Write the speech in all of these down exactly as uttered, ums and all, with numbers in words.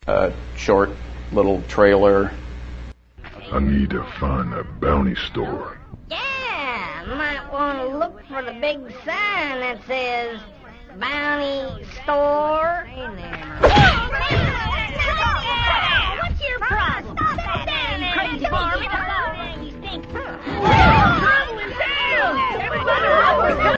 a short little trailer. I need to find a bounty store. Yeah, might want to look for the big sign that says Bounty Store. In there. What's your problem? Stop that, you crazy farmer. You stink. Trouble in town. Everybody run.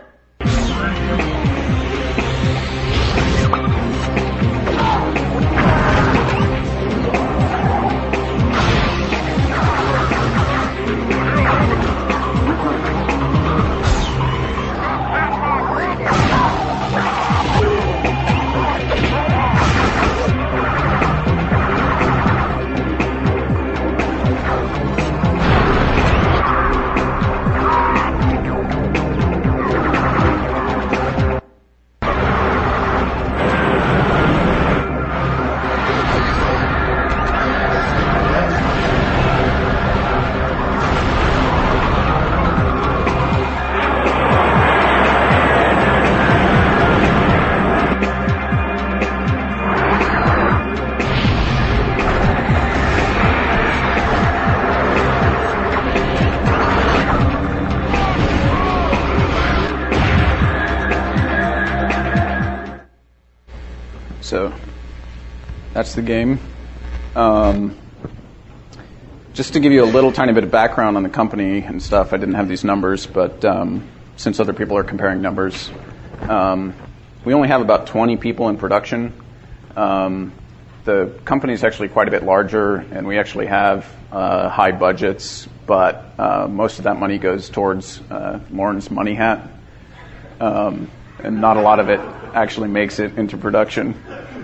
So that's the game. Um, just to give you a little tiny bit of background on the company and stuff, I didn't have these numbers, but um, since other people are comparing numbers, um, we only have about twenty people in production. Um, the company is actually quite a bit larger, and we actually have uh, high budgets, but uh, most of that money goes towards uh, Lauren's money hat, um, and not a lot of it actually makes it into production.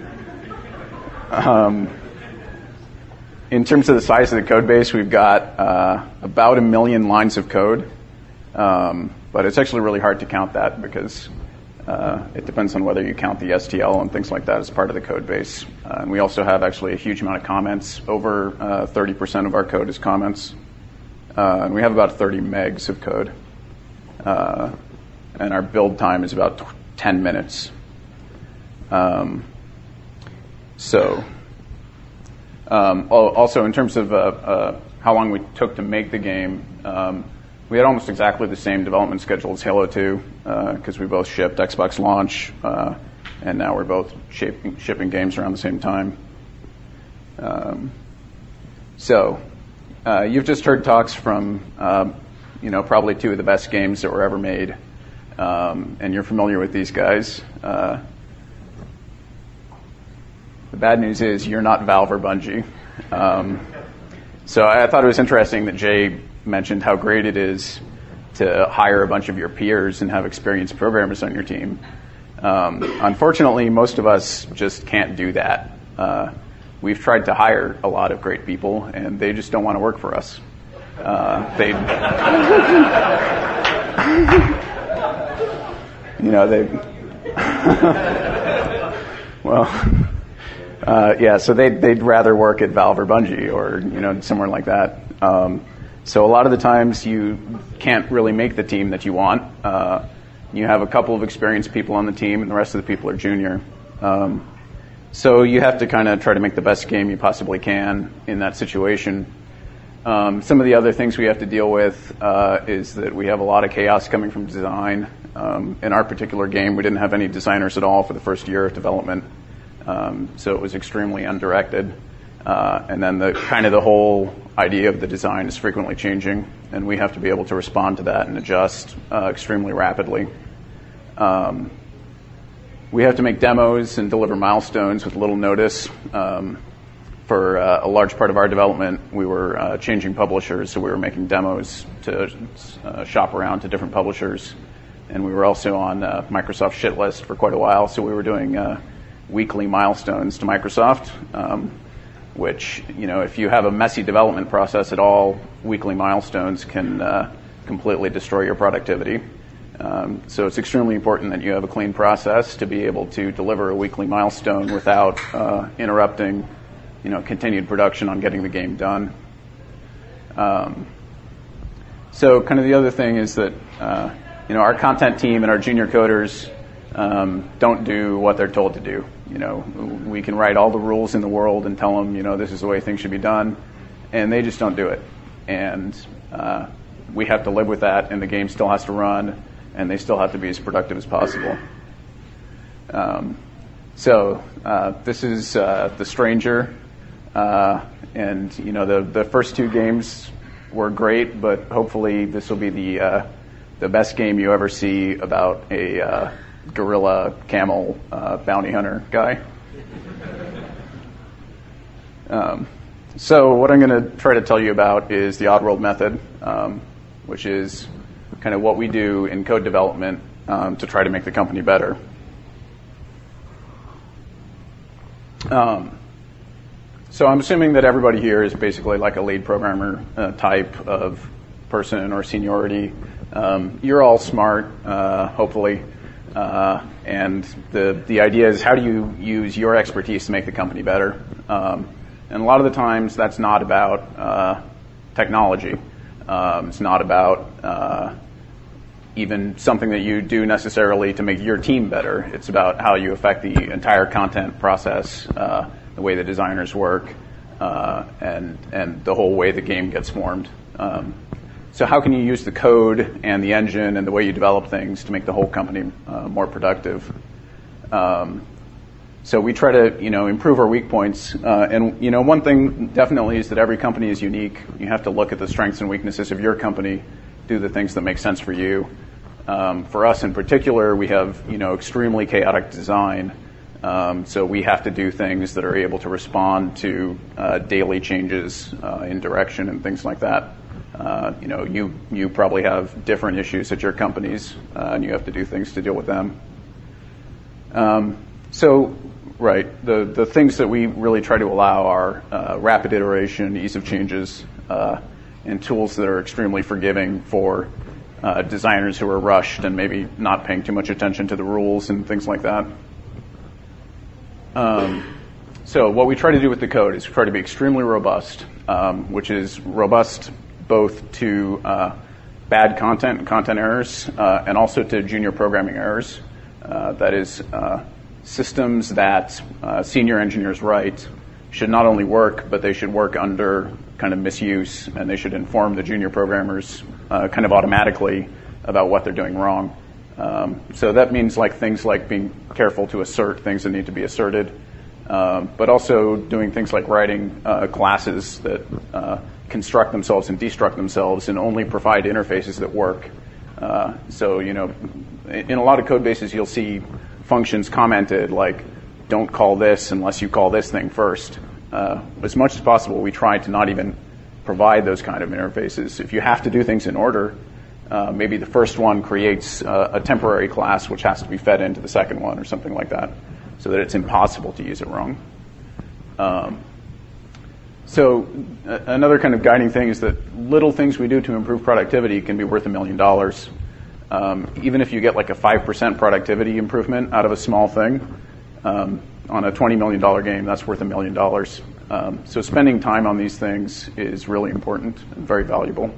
Um, in terms of the size of the code base, we've got uh, about a million lines of code, um, but it's actually really hard to count that because uh, it depends on whether you count the S T L and things like that as part of the code base. Uh, and we also have actually a huge amount of comments. Over uh, thirty percent of our code is comments. Uh, and we have about thirty megs of code. Uh, and our build time is about ten minutes. Um, so, um, also in terms of uh, uh, how long we took to make the game, um, we had almost exactly the same development schedule as Halo two, because uh, we both shipped Xbox launch, uh, and now we're both shipping, shipping games around the same time. Um, so, uh, you've just heard talks from, uh, you know, probably two of the best games that were ever made, um, and you're familiar with these guys. Uh, The bad news is you're not Valve or Bungie. Um, so I thought it was interesting that Jay mentioned how great it is to hire a bunch of your peers and have experienced programmers on your team. Um, unfortunately, most of us just can't do that. Uh, we've tried to hire a lot of great people, and they just don't want to work for us. Uh, they, you know, they, well... Uh, yeah, so they'd, they'd rather work at Valve or Bungie or, you know, somewhere like that. Um, so a lot of the times you can't really make the team that you want. Uh, you have a couple of experienced people on the team and the rest of the people are junior. Um, so you have to kind of try to make the best game you possibly can in that situation. Um, some of the other things we have to deal with uh, is that we have a lot of chaos coming from design. Um, in our particular game, we didn't have any designers at all for the first year of development. Um, so it was extremely undirected. Uh, and then the kind of the whole idea of the design is frequently changing, and we have to be able to respond to that and adjust uh, extremely rapidly. Um, we have to make demos and deliver milestones with little notice. Um, for uh, a large part of our development, we were uh, changing publishers, so we were making demos to uh, shop around to different publishers. And we were also on uh, Microsoft's shit list for quite a while, so we were doing uh, weekly milestones to Microsoft, um, which, you know, if you have a messy development process at all, weekly milestones can uh, completely destroy your productivity. Um, so it's extremely important that you have a clean process to be able to deliver a weekly milestone without uh, interrupting, you know, continued production on getting the game done. Um, so kind of the other thing is that, uh, you know, our content team and our junior coders Um, don't do what they're told to do. you know, we can write all the rules in the world and tell them, you know, this is the way things should be done, and they just don't do it. And uh, we have to live with that, and the game still has to run, and they still have to be as productive as possible. Um, so uh, this is uh, The Stranger, uh, and you know the the first two games were great, but hopefully this will be the uh, the best game you ever see about a uh, gorilla camel uh, bounty hunter guy. Um, so what I'm going to try to tell you about is the Oddworld method, um, which is kind of what we do in code development um, to try to make the company better. Um, so I'm assuming that everybody here is basically like a lead programmer uh, type of person or seniority. Um, you're all smart, uh, hopefully, uh, and the the idea is how do you use your expertise to make the company better? Um, and a lot of the times that's not about uh, technology. Um, it's not about uh, even something that you do necessarily to make your team better. It's about how you affect the entire content process, uh, the way the designers work, uh, and and the whole way the game gets formed. Um, so how can you use the code and the engine and the way you develop things to make the whole company uh, more productive? Um, so we try to, you know, improve our weak points. Uh, and, you know, one thing definitely is that every company is unique. You have to look at the strengths and weaknesses of your company, do the things that make sense for you. Um, for us in particular, we have, you know, extremely chaotic design. Um, so we have to do things that are able to respond to uh, daily changes uh, in direction and things like that. Uh, you know, you you probably have different issues at your companies, uh, and you have to do things to deal with them. Um, so, right, the the things that we really try to allow are uh, rapid iteration, ease of changes, uh, and tools that are extremely forgiving for uh, designers who are rushed and maybe not paying too much attention to the rules and things like that. Um, so what we try to do with the code is try to be extremely robust, um, which is robust both to uh, bad content and content errors, uh, and also to junior programming errors. Uh, that is, uh, systems that uh, senior engineers write should not only work, but they should work under kind of misuse, and they should inform the junior programmers uh, kind of automatically about what they're doing wrong. Um, so that means like things like being careful to assert things that need to be asserted, um, but also doing things like writing uh, classes that uh, construct themselves and destruct themselves and only provide interfaces that work. Uh, so, you know, in a lot of code bases, you'll see functions commented like, don't call this unless you call this thing first. Uh, as much as possible, we try to not even provide those kind of interfaces. If you have to do things in order, uh, maybe the first one creates uh, a temporary class which has to be fed into the second one or something like that, so that it's impossible to use it wrong. Um, So uh, another kind of guiding thing is that little things we do to improve productivity can be worth a million dollars. Um, even if you get like a five percent productivity improvement out of a small thing, um, on a twenty million dollars game, that's worth a million dollars. Um, so spending time on these things is really important and very valuable.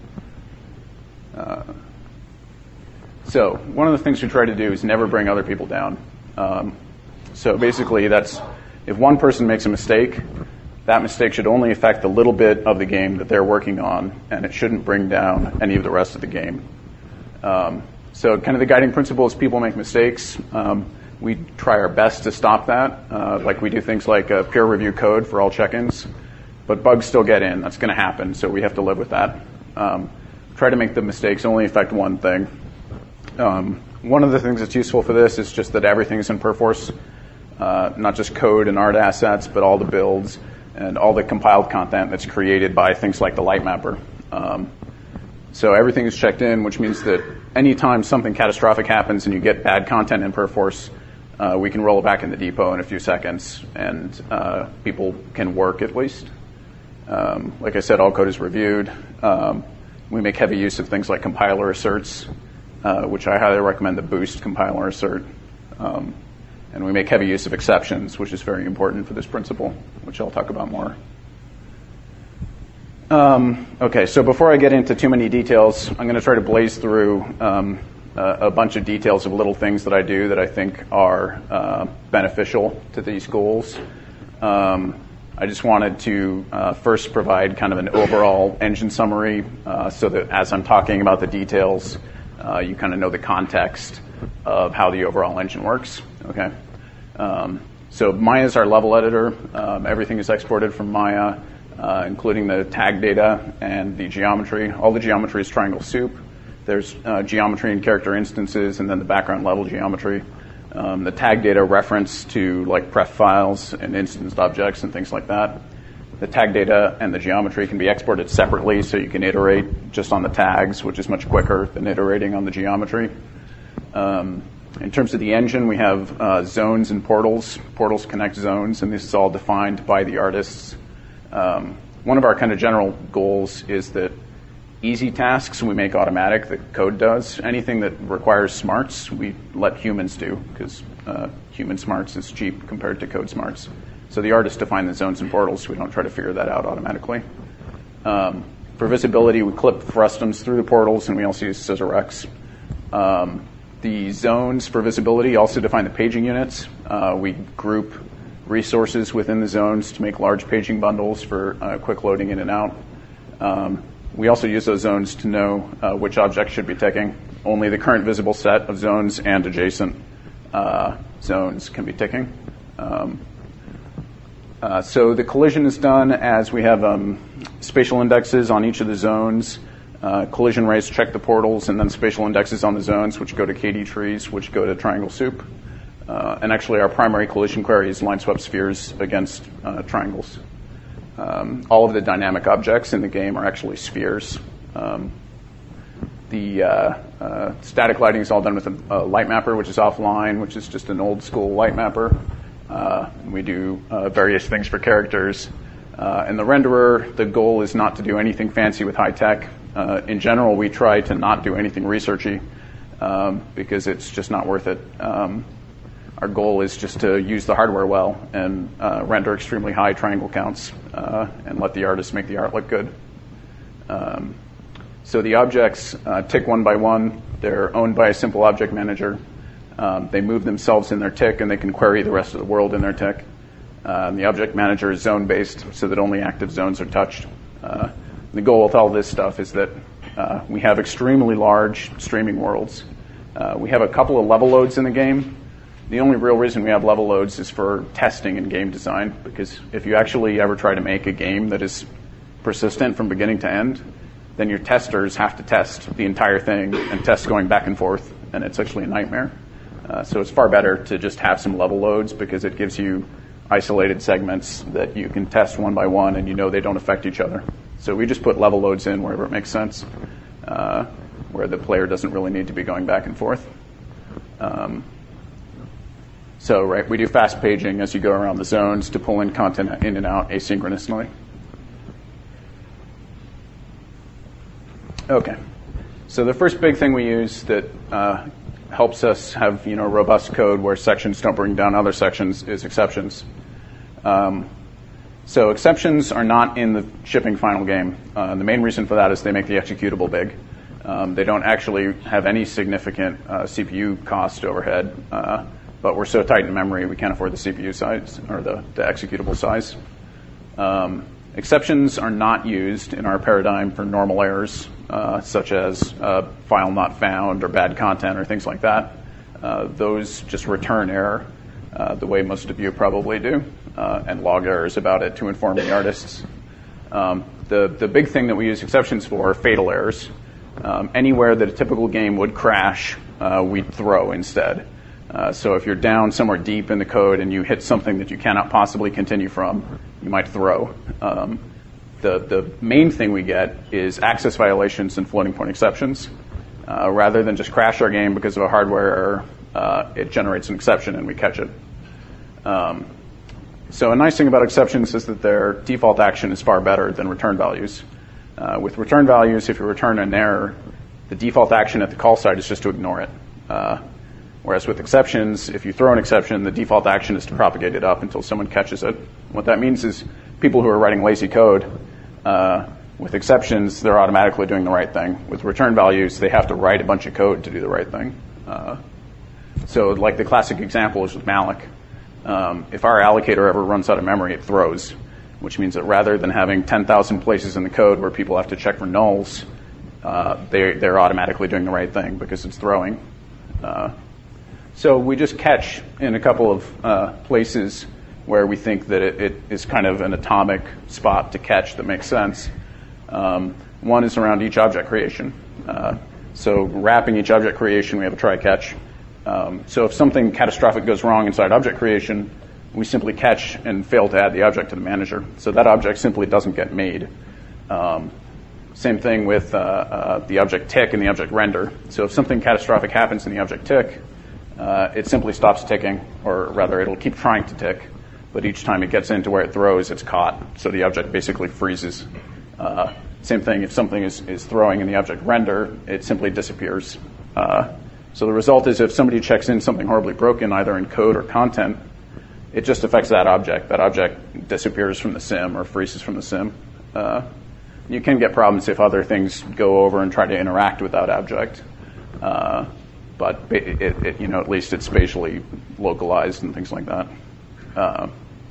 Uh, so one of the things we try to do is never bring other people down. Um, so basically that's, if one person makes a mistake, that mistake should only affect the little bit of the game that they're working on, and it shouldn't bring down any of the rest of the game. Um, so kind of the guiding principle is people make mistakes. Um, we try our best to stop that. Uh, like we do things like uh, peer review code for all check-ins, but bugs still get in. That's going to happen, so we have to live with that. Um, try to make the mistakes only affect one thing. Um, one of the things that's useful for this is just that everything is in Perforce, uh, not just code and art assets, but all the builds and all the compiled content that's created by things like the Lightmapper. Um, so everything is checked in, which means that anytime something catastrophic happens and you get bad content in Perforce, uh, we can roll it back in the depot in a few seconds, and uh, people can work at least. Um, like I said, all code is reviewed. Um, we make heavy use of things like compiler asserts, uh, which I highly recommend the Boost compiler assert. Um, And we make heavy use of exceptions, which is very important for this principle, which I'll talk about more. Um, okay, so before I get into too many details, I'm going to try to blaze through um, uh, a bunch of details of little things that I do that I think are uh, beneficial to these goals. Um, I just wanted to uh, first provide kind of an overall engine summary uh, so that as I'm talking about the details, uh, you kind of know the context of how the overall engine works. Okay. Um, so Maya is our level editor. Um, everything is exported from Maya, uh, including the tag data and the geometry. All the geometry is triangle soup. There's uh, geometry and character instances, and then the background level geometry. Um, the tag data reference to like pref files and instanced objects and things like that. The tag data and the geometry can be exported separately, so you can iterate just on the tags, which is much quicker than iterating on the geometry. Um, in terms of the engine, we have uh, zones and portals. Portals connect zones, and this is all defined by the artists. Um, one of our kind of general goals is that easy tasks we make automatic, the code does. Anything that requires smarts, we let humans do, because uh, human smarts is cheap compared to code smarts. So the artists define the zones and portals. We don't try to figure that out automatically. Um, for visibility, we clip frustums through the portals, and we also use ScissorX. Um, the zones for visibility also define the paging units. Uh, we group resources within the zones to make large paging bundles for uh, quick loading in and out. Um, We also use those zones to know uh, which object should be ticking. Only the current visible set of zones and adjacent uh, zones can be ticking. Um, uh, so the collision is done as we have um, spatial indexes on each of the zones. Uh, collision rays check the portals, and then spatial indexes on the zones, which go to K D trees, which go to triangle soup. Uh, and actually, our primary collision query is line swap spheres against uh, triangles. Um, all of the dynamic objects in the game are actually spheres. Um, the uh, uh, static lighting is all done with a, a light mapper, which is offline, which is just an old school light mapper. Uh, we do uh, various things for characters. Uh, and the renderer, the goal is not to do anything fancy with high tech. Uh, in general, we try to not do anything researchy um, because it's just not worth it. Um, Our goal is just to use the hardware well and uh, render extremely high triangle counts uh, and let the artists make the art look good. Um, so the objects uh, tick one by one. They're owned by a simple object manager. Um, they move themselves in their tick, and they can query the rest of the world in their tick. Um, the object manager is zone-based, so that only active zones are touched. Uh, the goal with all this stuff is that uh, we have extremely large streaming worlds. Uh, we have a couple of level loads in the game. The only real reason we have level loads is for testing and game design, because if you actually ever try to make a game that is persistent from beginning to end, then your testers have to test the entire thing and test going back and forth, and it's actually a nightmare. Uh, so it's far better to just have some level loads, because it gives you isolated segments that you can test one by one, and you know they don't affect each other. So we just put level loads in wherever it makes sense, uh, where the player doesn't really need to be going back and forth. Um, So, right, we do fast paging as you go around the zones to pull in content in and out asynchronously. Okay. So the first big thing we use that uh, helps us have, you know, robust code where sections don't bring down other sections is exceptions. Um, so exceptions are not in the shipping final game. Uh, the main reason for that is they make the executable big. Um, they don't actually have any significant uh, C P U cost overhead. Uh, But we're so tight in memory, we can't afford the C P U size or the, the executable size. Um, exceptions are not used in our paradigm for normal errors, uh, such as uh, file not found or bad content or things like that. Uh, those just return error, uh, the way most of you probably do, uh, and log errors about it to inform the artists. Um, the, the big thing that we use exceptions for are fatal errors. Um, anywhere that a typical game would crash, uh, we throw instead. Uh, so if you're down somewhere deep in the code and you hit something that you cannot possibly continue from, you might throw. Um, the, the main thing we get is access violations and floating point exceptions. Uh, rather than just crash our game because of a hardware error, uh, it generates an exception and we catch it. Um, so a nice thing about exceptions is that their default action is far better than return values. Uh, with return values, if you return an error, the default action at the call side is just to ignore it. Uh, Whereas with exceptions, if you throw an exception, the default action is to propagate it up until someone catches it. What that means is people who are writing lazy code uh, With exceptions, they're automatically doing the right thing. With return values, they have to write a bunch of code to do the right thing. Uh, so like the classic example is with malloc. Um, if our allocator ever runs out of memory, it throws, which means that rather than having ten thousand places in the code where people have to check for nulls, uh, they, they're automatically doing the right thing because it's throwing. Uh, so we just catch in a couple of uh, places where we think that it, it is kind of an atomic spot to catch that makes sense. Um, one is around each object creation. Uh, so wrapping each object creation, we have a try catch. Um, so if something catastrophic goes wrong inside object creation, we simply catch and fail to add the object to the manager. So that object simply doesn't get made. Um, same thing with uh, uh, the object tick and the object render. So if something catastrophic happens in the object tick, uh, it simply stops ticking, or rather it'll keep trying to tick, but each time it gets into where it throws, it's caught. So the object basically freezes. Uh, same thing, if something is, is throwing in the object render, it simply disappears. Uh, so the result is if somebody checks in something horribly broken, either in code or content, it just affects that object. That object disappears from the sim or freezes from the sim. Uh, you can get problems if other things go over and try to interact with that object. Uh, but it, it, it, you know, at least it's spatially localized and things like that. Uh,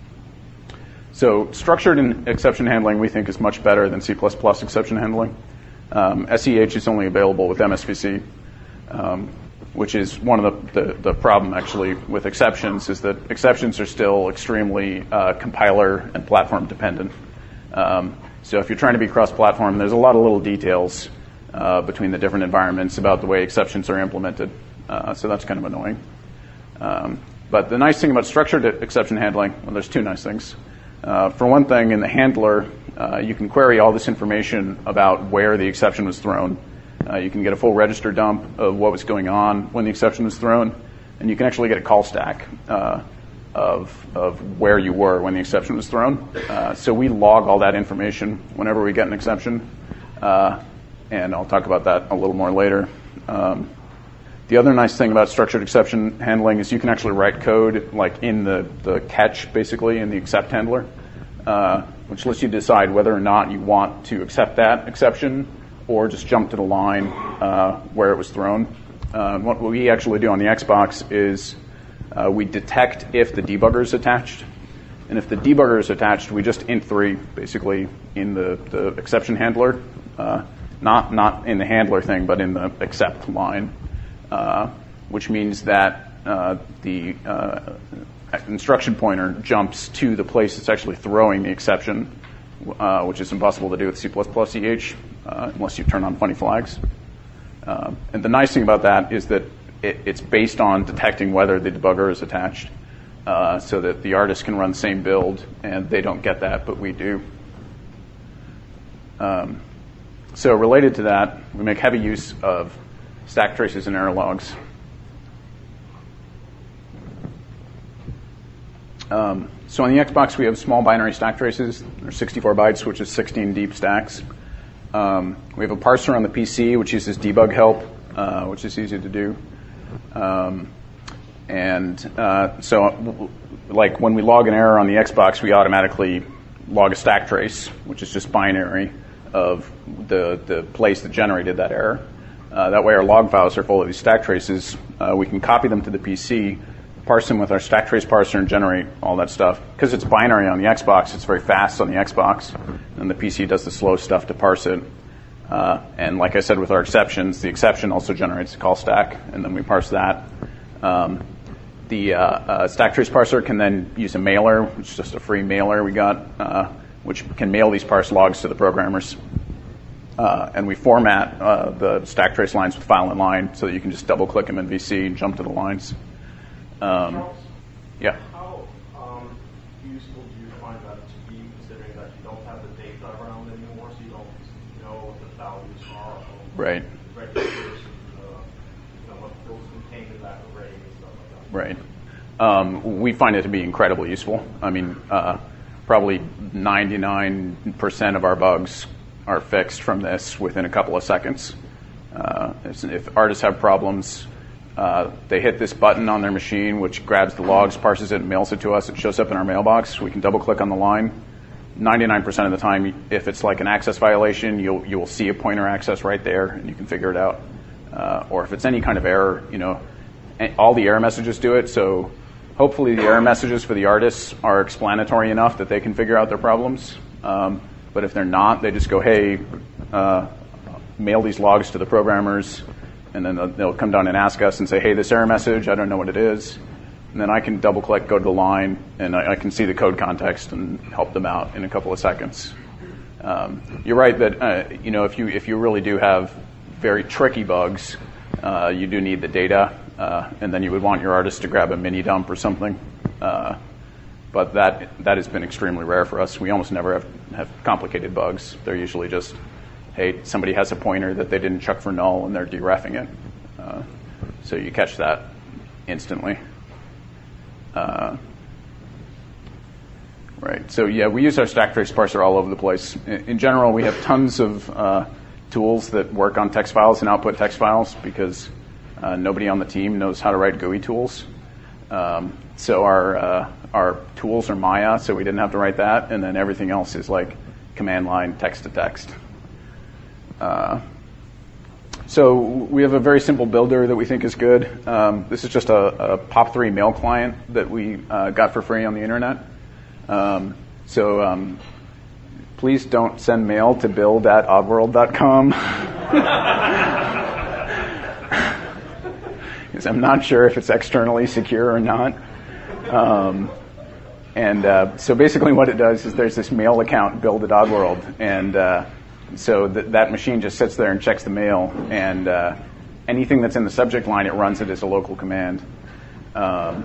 So structured in exception handling, we think, is much better than C plus plus exception handling. Um, S E H is only available with M S V C, um, which is one of the, the, the problem, actually, with exceptions, is that exceptions are still extremely uh, compiler and platform dependent. Um, so if you're trying to be cross-platform, there's a lot of little details uh, between the different environments about the way exceptions are implemented. Uh, so that's kind of annoying. Um, but the nice thing about structured exception handling, well, there's two nice things. Uh, for one thing, in the handler, uh, you can query all this information about where the exception was thrown. Uh, you can get a full register dump of what was going on when the exception was thrown, and you can actually get a call stack uh, of, of where you were when the exception was thrown. Uh, so we log all that information whenever we get an exception, uh, and I'll talk about that a little more later. Um, The other nice thing about structured exception handling is you can actually write code like in the, the catch, basically, in the accept handler, uh, which lets you decide whether or not you want to accept that exception or just jump to the line uh, where it was thrown. Uh, what we actually do on the Xbox is uh, we detect if the debugger is attached. And if the debugger is attached, we just int three, basically, in the, the exception handler, uh, not, not in the handler thing, but in the accept line. Uh, which means that uh, the uh, instruction pointer jumps to the place that's actually throwing the exception, uh, which is impossible to do with C plus plus E H uh, unless you turn on funny flags. Uh, and the nice thing about that is that it, it's based on detecting whether the debugger is attached, uh, so that the artist can run the same build, and they don't get that, but we do. Um, so related to that, we make heavy use of stack traces and error logs. Um, so on the Xbox, we have small binary stack traces. They're sixty-four bytes, which is sixteen deep stacks. Um, we have a parser on the P C, which uses debug help, uh, which is easy to do. Um, and uh, so, like when we log an error on the Xbox, we automatically log a stack trace, which is just binary of the, the place that generated that error. Uh, that way our log files are full of these stack traces. Uh, we can copy them to the P C, parse them with our stack trace parser, and generate all that stuff. Because it's binary on the Xbox, it's very fast on the Xbox, and the P C does the slow stuff to parse it. Uh, and like I said with our exceptions, the exception also generates a call stack, and then we parse that. Um, the uh, uh, stack trace parser can then use a mailer, which is just a free mailer we got, uh, which can mail these parse logs to the programmers. Uh, and we format uh, the stack trace lines with file in line so that you can just double click them in V C and jump to the lines. Um, Charles, yeah. How um, useful do you find that to be, considering that you don't have the data around anymore, so you don't know what the values are of Right. registers, and, uh, you know, what those contained in that array and stuff like that? Right. Um, we find it to be incredibly useful. I mean, uh, probably ninety-nine percent of our bugs are fixed from this within a couple of seconds. Uh, if artists have problems, uh, they hit this button on their machine, which grabs the logs, parses it, and mails it to us. It shows up in our mailbox. We can double-click on the line, ninety-nine percent of the time, if it's like an access violation, you'll you'll see a pointer access right there, and you can figure it out. Uh, or if it's any kind of error, you know, all the error messages do it. So hopefully the error messages for the artists are explanatory enough that they can figure out their problems. Um, but if they're not, they just go, hey, uh, mail these logs to the programmers, and then they'll, they'll come down and ask us and say, hey, this error message, I don't know what it is. And then I can double click, go to the line, and I, I can see the code context and help them out in a couple of seconds. Um, you're right that uh, you know if you if you really do have very tricky bugs, uh, you do need the data, uh, and then you would want your artist to grab a mini dump or something. Uh, but that that has been extremely rare for us. We almost never have, have complicated bugs. They're usually just, hey, somebody has a pointer that they didn't check for null and they're dereffing it. Uh, so you catch that instantly. Uh, right. So yeah, we use our stack trace parser all over the place. In, in general, we have tons of uh, tools that work on text files and output text files because uh, nobody on the team knows how to write G U I tools. Um, so our uh, our tools are Maya, so we didn't have to write that, and then everything else is like command line text to text. Uh, So we have a very simple builder that we think is good. Um, this is just a, a pop three mail client that we uh, got for free on the internet. Um, so um, please don't send mail to build at oddworld dot com. Because I'm not sure if it's externally secure or not. Um, and uh, so basically what it does is there's this mail account build at Oddworld, and uh, So th- that machine just sits there and checks the mail, and uh, anything that's in the subject line, it runs it as a local command. Um,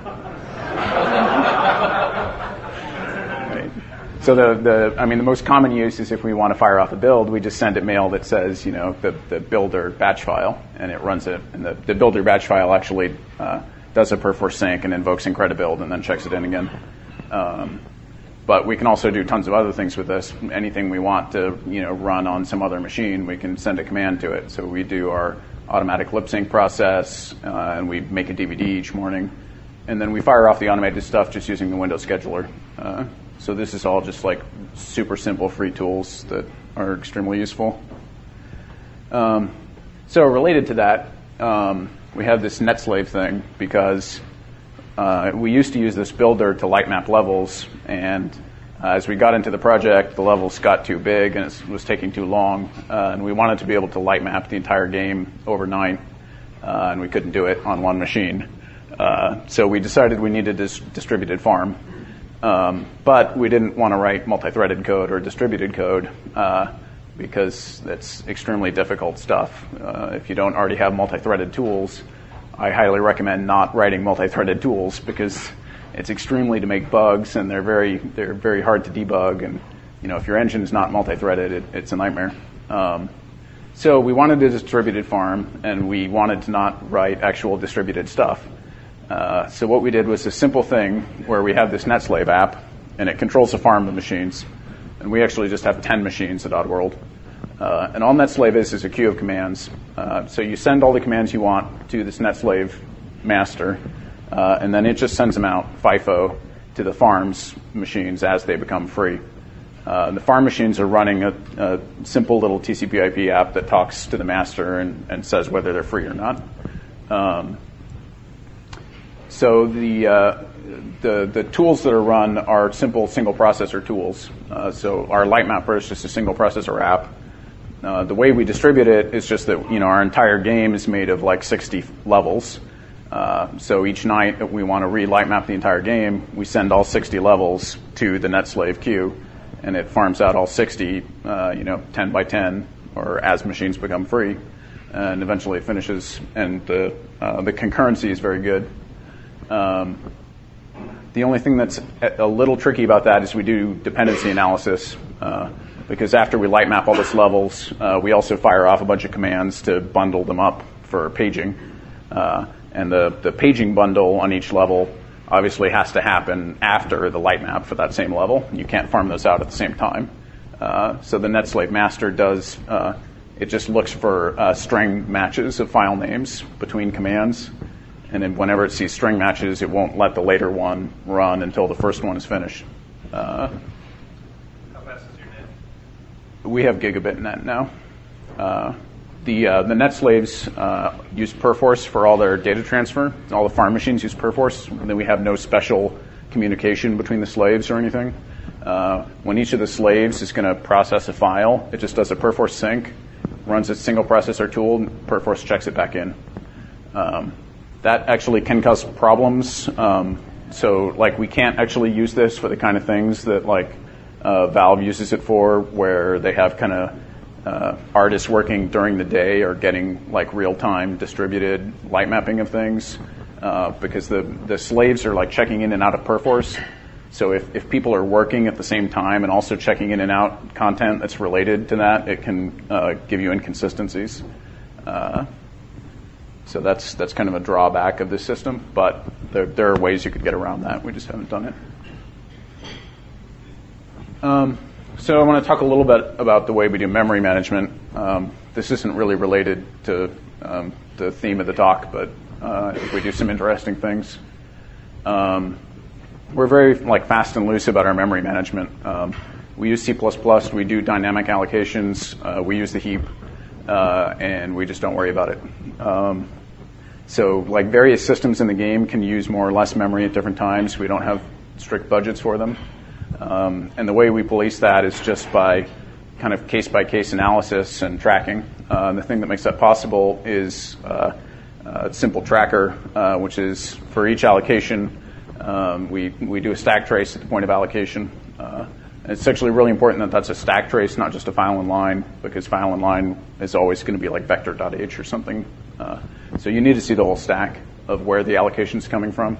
right. So the, the, I mean, the most common use is if we want to fire off a build, we just send it mail that says, you know, the, the builder batch file, and it runs it. And the, the builder batch file actually uh, does a perf force sync and invokes incredibuild and then checks it in again. Um, But we can also do tons of other things with this. Anything we want to, you know, run on some other machine, we can send a command to it. So we do our automatic lip sync process, uh, and we make a D V D each morning. And then we fire off the automated stuff just using the Windows scheduler. Uh, so this is all just like super simple free tools that are extremely useful. Um, so related to that, um, we have this NetSlave thing because Uh, we used to use this builder to light map levels, and uh, as we got into the project, the levels got too big and it was taking too long, uh, and we wanted to be able to light map the entire game overnight, uh, and we couldn't do it on one machine. Uh, so we decided we needed this distributed farm, um, but we didn't want to write multi-threaded code or distributed code uh, because that's extremely difficult stuff. Uh, if you don't already have multi-threaded tools, I highly recommend not writing multi-threaded tools because it's extremely to make bugs, and they're very they're very hard to debug. And you know, if your engine is not multi-threaded, it, it's a nightmare. Um, so we wanted a distributed farm, and we wanted to not write actual distributed stuff. Uh, so what we did was a simple thing where we have this NetSlave app, and it controls a farm of machines. And we actually just have ten machines at Oddworld. Uh, and all NetSlave is is a queue of commands. Uh, so you send all the commands you want to this NetSlave master, uh, and then it just sends them out FIFO to the farms machines as they become free. Uh, the farm machines are running a, a simple little T C P I P app that talks to the master and, and says whether they're free or not. Um, so the, uh, the the tools that are run are simple single processor tools. Uh, so our light mapper is just a single processor app. Uh, the way we distribute it is just that, you know, our entire game is made of like sixty levels. Uh, so each night we want to re-light map the entire game, we send all sixty levels to the NetSlave queue, and it farms out all sixty, uh, you know, ten by ten, or as machines become free, and eventually it finishes. And the uh, the concurrency is very good. Um, the only thing that's a little tricky about that is we do dependency analysis. Uh, Because after we light map all these levels, uh, we also fire off a bunch of commands to bundle them up for paging. Uh, and the, the paging bundle on each level obviously has to happen after the light map for that same level. You can't farm those out at the same time. Uh, so the NetSlave master does, uh, it just looks for uh, string matches of file names between commands. And then whenever it sees string matches, it won't let the later one run until the first one is finished. Uh, fast is your net? We have gigabit net now. Uh, the uh, the net slaves uh, use Perforce for all their data transfer. All the farm machines use Perforce, and then we have no special communication between the slaves or anything. Uh, when each of the slaves is going to process a file, it just does a Perforce sync, runs its single processor tool, and Perforce checks it back in. Um, that actually can cause problems. Um, so, like, we can't actually use this for the kind of things that, like, uh, Valve uses it for, where they have kind of uh, artists working during the day or getting, like, real-time distributed light mapping of things, uh, because the, the slaves are, like, checking in and out of Perforce. So if, if people are working at the same time and also checking in and out content that's related to that, it can uh, give you inconsistencies. Uh, so that's that's kind of a drawback of this system, but there, there are ways you could get around that. We just haven't done it. Um, so I want to talk a little bit about the way we do memory management. Um, this isn't really related to um, the theme of the talk, but uh, I think we do some interesting things. Um, We're very like fast and loose about our memory management. Um, we use C plus plus. We do dynamic allocations. Uh, we use the heap, uh, and we just don't worry about it. Um, so, like various systems in the game can use more or less memory at different times. We don't have strict budgets for them, um, and the way we police that is just by kind of case by case analysis and tracking. Uh, and the thing that makes that possible is uh, a simple tracker, uh, which is for each allocation. Um, we, we do a stack trace at the point of allocation. Uh, it's actually really important that that's a stack trace, not just a file in line, because file in line is always going to be like vector.h or something. Uh, so you need to see the whole stack of where the allocation is coming from.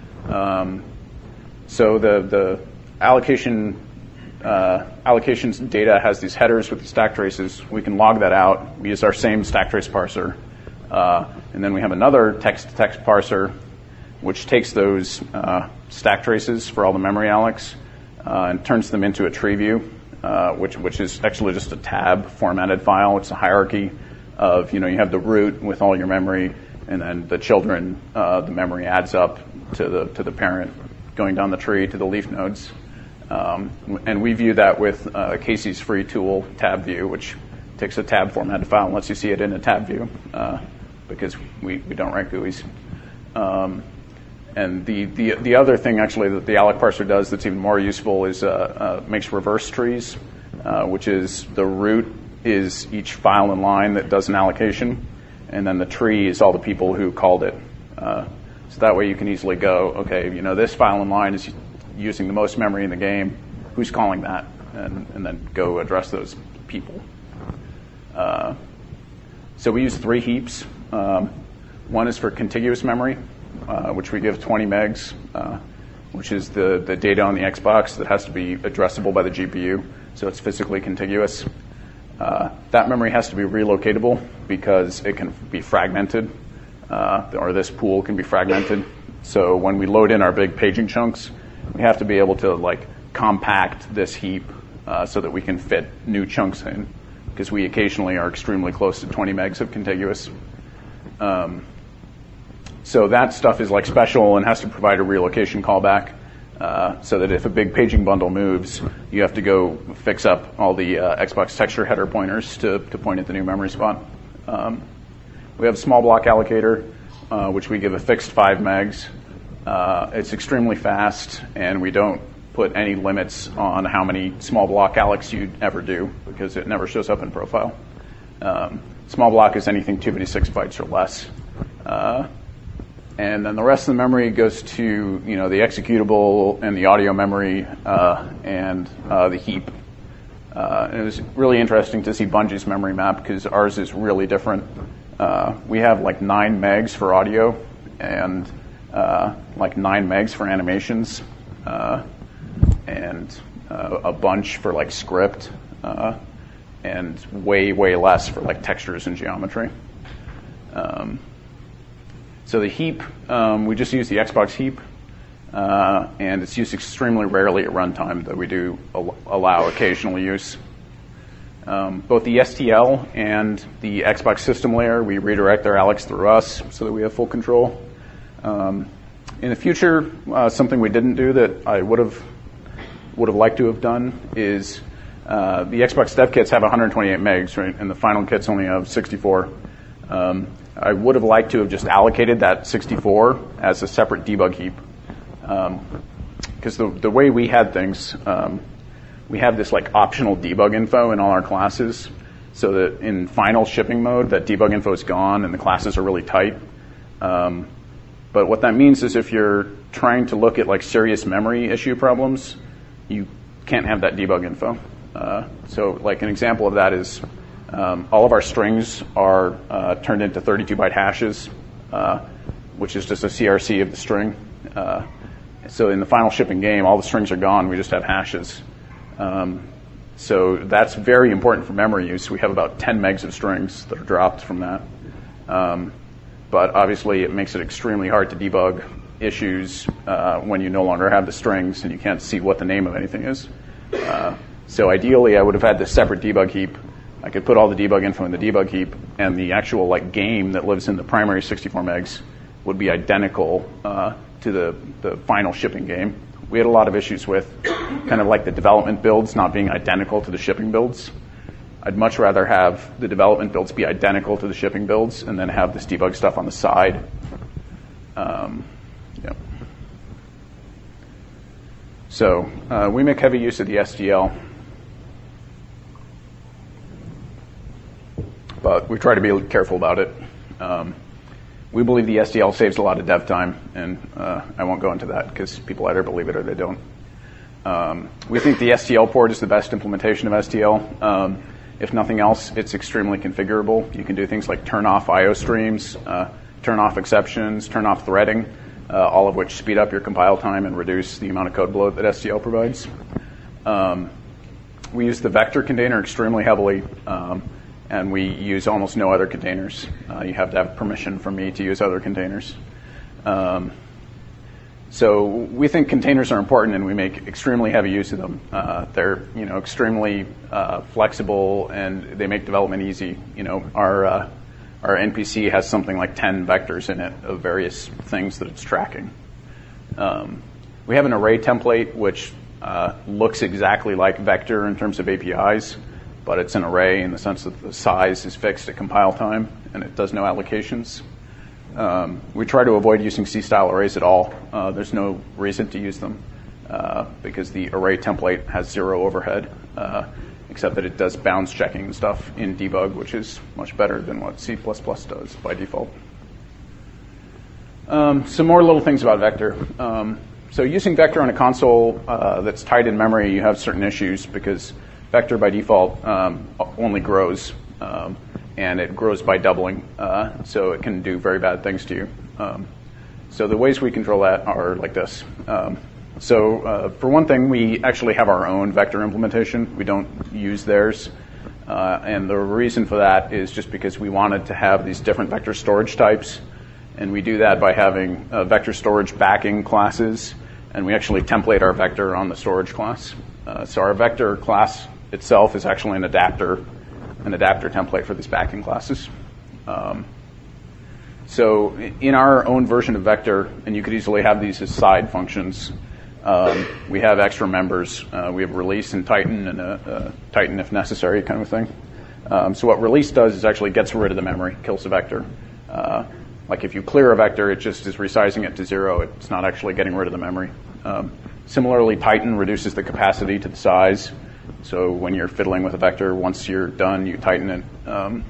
Um, so the, the allocation uh, allocations data has these headers with the stack traces. We can log that out. We use our same stack trace parser. Uh, and then we have another text-to-text parser which takes those uh, stack traces for all the memory allocs uh, and turns them into a tree view, uh, which which is actually just a tab formatted file. It's a hierarchy of, you know, you have the root with all your memory, and then the children, uh, the memory adds up to the to the parent, going down the tree to the leaf nodes. Um, and we view that with uh, Casey's free tool, tab view, which takes a tab formatted file and lets you see it in a tab view, uh, because we, we don't write G U Is. Um, And the, the the other thing actually that the alloc parser does that's even more useful is uh, uh, makes reverse trees, uh, which is the root is each file in line that does an allocation, and then the tree is all the people who called it. Uh, so that way you can easily go, okay, you know, this file in line is using the most memory in the game. Who's calling that? And, and then go address those people. Uh, so we use three heaps. Um, one is for contiguous memory, Uh, which we give twenty megs, uh, which is the, the data on the Xbox that has to be addressable by the G P U, so it's physically contiguous. Uh, that memory has to be relocatable because it can be fragmented, uh, or this pool can be fragmented. So when we load in our big paging chunks, we have to be able to like compact this heap uh, so that we can fit new chunks in, because we occasionally are extremely close to twenty megs of contiguous. Um, So that stuff is like special and has to provide a relocation callback, uh, so that if a big paging bundle moves, you have to go fix up all the uh, Xbox texture header pointers to, to point at the new memory spot. Um, we have a small block allocator, uh, which we give a fixed five megs. Uh, it's extremely fast, and we don't put any limits on how many small block allocs you ever do, because it never shows up in profile. Um, small block is anything two fifty-six bytes or less. Uh, And then the rest of the memory goes to, you know, the executable and the audio memory uh, and uh, the heap. Uh, and it was really interesting to see Bungie's memory map, because ours is really different. Uh, we have like nine megs for audio and uh, like nine megs for animations, uh, and uh, a bunch for like script, uh, and way, way less for like textures and geometry. Um, So the heap, um, we just use the Xbox heap, uh, and it's used extremely rarely at runtime, though we do al- allow occasional use. Um, both the S T L and the Xbox system layer, we redirect their allocs through us so that we have full control. Um, in the future, uh, something we didn't do that I would have would have liked to have done is Uh, the Xbox dev kits have one hundred twenty-eight megs, right, and the final kits only have sixty-four. Um, I would have liked to have just allocated that sixty-four as a separate debug heap. Because um, the, the way we had things, um, we have this like optional debug info in all our classes, so that in final shipping mode, that debug info is gone and the classes are really tight. Um, but what that means is if you're trying to look at like serious memory issue problems, you can't have that debug info. Uh, so like an example of that is um, all of our strings are uh, turned into thirty-two byte hashes, uh, which is just a C R C of the string. Uh, so in the final shipping game, all the strings are gone. We just have hashes. Um, so that's very important for memory use. We have about ten megs of strings that are dropped from that. Um, but obviously it makes it extremely hard to debug issues uh, when you no longer have the strings and you can't see what the name of anything is. Uh, so ideally, I would have had this separate debug heap. I could put all the debug info in the debug heap, and the actual like game that lives in the primary sixty-four megs would be identical uh, to the, the final shipping game. We had a lot of issues with kind of like the development builds not being identical to the shipping builds. I'd much rather have the development builds be identical to the shipping builds and then have this debug stuff on the side. Um, yeah. So uh, we make heavy use of the S D L. But we try to be careful about it. Um, we believe the S D L saves a lot of dev time, and uh, I won't go into that because people either believe it or they don't. Um, we think the S T L port is the best implementation of S T L. Um, if nothing else, it's extremely configurable. You can do things like turn off I O streams, uh, turn off exceptions, turn off threading, uh, all of which speed up your compile time and reduce the amount of code bloat that S T L provides. Um, we use the vector container extremely heavily. Um, And we use almost no other containers. Uh, you have to have permission from me to use other containers. Um, so we think containers are important, and we make extremely heavy use of them. Uh, they're, you know, extremely uh, flexible, and they make development easy. You know, our uh, our N P C has something like ten vectors in it of various things that it's tracking. Um, we have an array template which uh, looks exactly like vector in terms of A P Is. But it's an array in the sense that the size is fixed at compile time, and it does no allocations. Um, we try to avoid using C-style arrays at all. Uh, there's no reason to use them uh, because the array template has zero overhead, uh, except that it does bounds checking and stuff in debug, which is much better than what C plus plus does by default. Um, some more little things about vector. Um, so using vector on a console uh, that's tight in memory, you have certain issues because vector by default um, only grows, um, and it grows by doubling, uh, so it can do very bad things to you. Um, so the ways we control that are like this. Um, so uh, for one thing, we actually have our own vector implementation. We don't use theirs, uh, and the reason for that is just because we wanted to have these different vector storage types, and we do that by having uh, vector storage backing classes, and we actually template our vector on the storage class. Uh, so our vector class itself is actually an adapter, an adapter template for these backing classes. Um, so in our own version of vector, and you could easily have these as side functions, um, we have extra members. Uh, we have release and tighten and a, a tighten if necessary kind of thing. Um, so what release does is actually gets rid of the memory, kills the vector. Uh, like if you clear a vector, it just is resizing it to zero. It's not actually getting rid of the memory. Um, similarly, tighten reduces the capacity to the size. So when you're fiddling with a vector, once you're done, you tighten it. Um,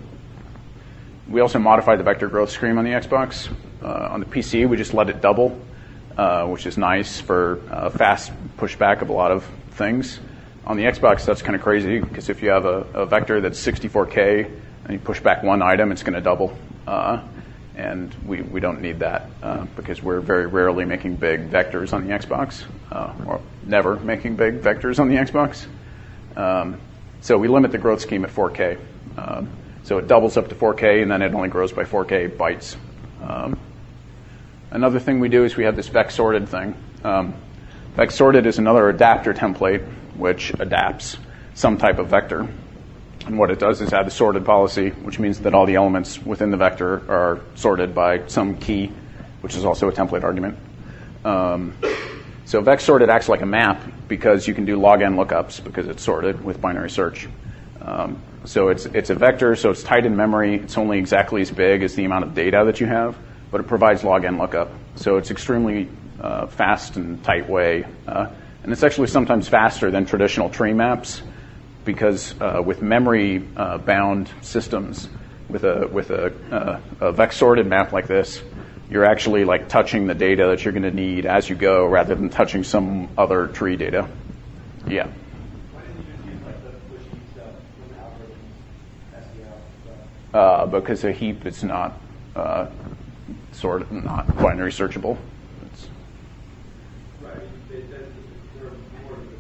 we also modify the vector growth scheme on the Xbox. Uh, on the P C, we just let it double, uh, which is nice for uh, fast pushback of a lot of things. On the Xbox, that's kind of crazy, because if you have a, a vector that's sixty-four K and you push back one item, it's going to double. Uh, and we, we don't need that uh, because we're very rarely making big vectors on the Xbox, uh, or never making big vectors on the Xbox. Um, so we limit the growth scheme at four K. Um, so it doubles up to four K, and then it only grows by four K bytes. Um, another thing we do is we have this vec sorted thing. Um, vec sorted is another adapter template which adapts some type of vector. And what it does is add a sorted policy, which means that all the elements within the vector are sorted by some key, which is also a template argument. Um, So vex sorted acts like a map because you can do log n lookups because it's sorted with binary search. Um, so it's it's a vector, so it's tight in memory. It's only exactly as big as the amount of data that you have, but it provides log n lookup. So it's extremely uh, fast and tight way. Uh, and it's actually sometimes faster than traditional tree maps because uh, with memory uh, bound systems, with a with a, uh, a vex sorted map like this, you're actually like touching the data that you're going to need as you go rather than touching some other tree data. Yeah. Why didn't you just use like the push heap stuff with algorithms, S E L stuff? Uh, because a heap is not uh, sort of not binary searchable. It's, Right. It, that, there are more of it.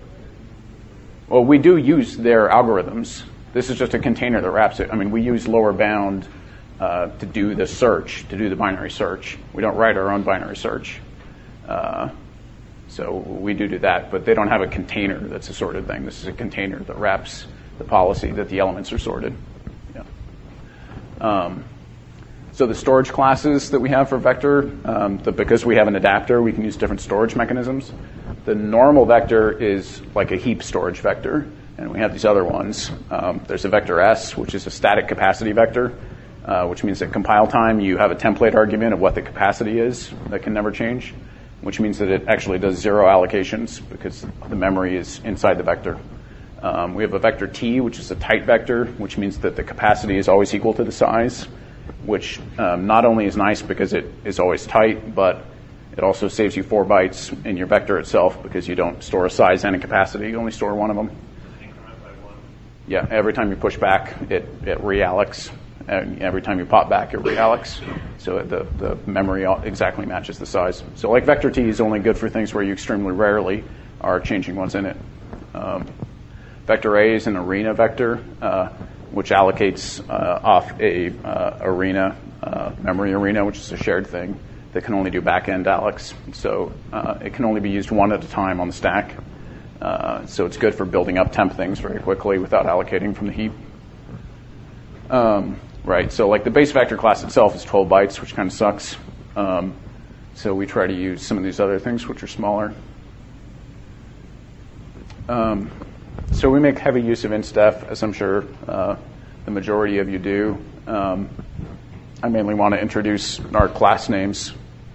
well, we do use their algorithms. This is just a container that wraps it. I mean, we use lower bound uh, to do the search, to do the binary search. We don't write our own binary search. Uh, so we do do that, but they don't have a container that's a sorted thing. This is a container that wraps the policy that the elements are sorted. Yeah. Um, so the storage classes that we have for vector, um, the, because we have an adapter, we can use different storage mechanisms. The normal vector is like a heap storage vector. And we have these other ones. Um, there's a vector S, which is a static capacity vector, uh, which means at compile time you have a template argument of what the capacity is that can never change, which means that it actually does zero allocations because the memory is inside the vector. Um, we have a vector T, which is a tight vector, which means that the capacity is always equal to the size, which um, not only is nice because it is always tight, but it also saves you four bytes in your vector itself because you don't store a size and a capacity. You only store one of them. Yeah, every time you push back, it, it reallocs. And every time you pop back, it reallocs. So the, the memory exactly matches the size. So like vector T is only good for things where you extremely rarely are changing what's in it. Um, vector A is an arena vector, uh, which allocates uh, off a uh, arena, uh, memory arena, which is a shared thing that can only do back-end allocs. So uh, it can only be used one at a time on the stack. Uh, so it's good for building up temp things very quickly without allocating from the heap. Um, right, so like the base vector class itself is twelve bytes, which kind of sucks. Um, so we try to use some of these other things, which are smaller. Um, so we make heavy use of InstDef, as I'm sure uh, the majority of you do. Um, I mainly want to introduce our class names.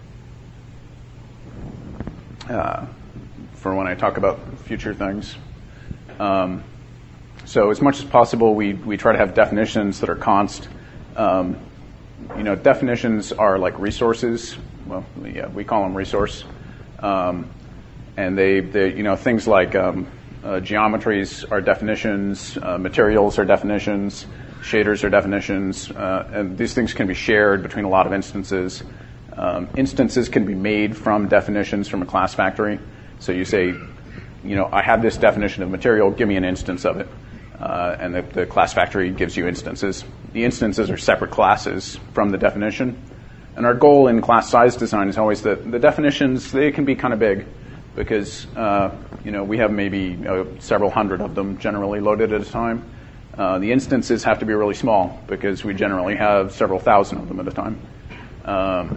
Uh, for when I talk about future things. Um, so as much as possible, we, we try to have definitions that are const. Um, you know, definitions are like resources. Well, yeah, we call them resource. Um, and they, they, you know, things like um, uh, geometries are definitions, uh, materials are definitions, shaders are definitions, uh, and these things can be shared between a lot of instances. Um, instances can be made from definitions from a class factory. So you say, you know, I have this definition of material, give me an instance of it. Uh, and the, the class factory gives you instances. The instances are separate classes from the definition. And our goal in class size design is always that the definitions, they can be kind of big because, uh, you know, we have maybe uh, several hundred of them generally loaded at a time. Uh, the instances have to be really small because we generally have several thousand of them at a time. Um,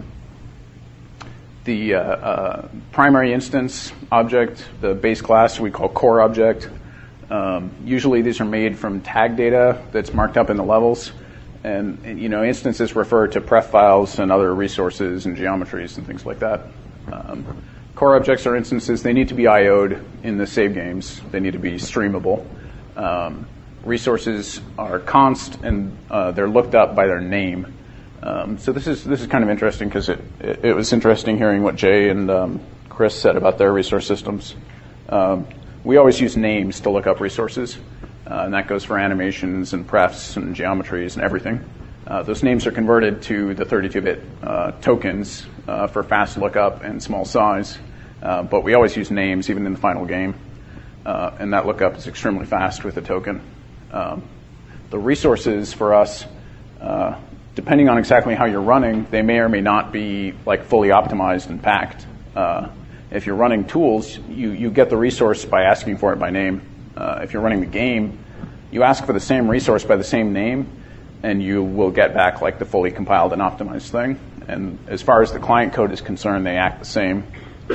The uh, uh, primary instance object, the base class, we call core object. Um, usually these are made from tag data that's marked up in the levels. And, and, you know, instances refer to pref files and other resources and geometries and things like that. Um, core objects are instances. They need to be I O'd in the save games. They need to be streamable. Um, resources are const, and uh, they're looked up by their name. Um, so this is this is kind of interesting because it, it, it was interesting hearing what Jay and um, Chris said about their resource systems. Um, we always use names to look up resources, uh, and that goes for animations and prefs and geometries and everything. Uh, those names are converted to the thirty-two bit uh, tokens uh, for fast lookup and small size, uh, but we always use names even in the final game, uh, and that lookup is extremely fast with a token. Um, the resources for us. Uh, Depending on exactly how you're running, they may or may not be like fully optimized and packed. Uh, if you're running tools, you, you get the resource by asking for it by name. Uh, if you're running the game, you ask for the same resource by the same name, and you will get back like the fully compiled and optimized thing. And as far as the client code is concerned, they act the same.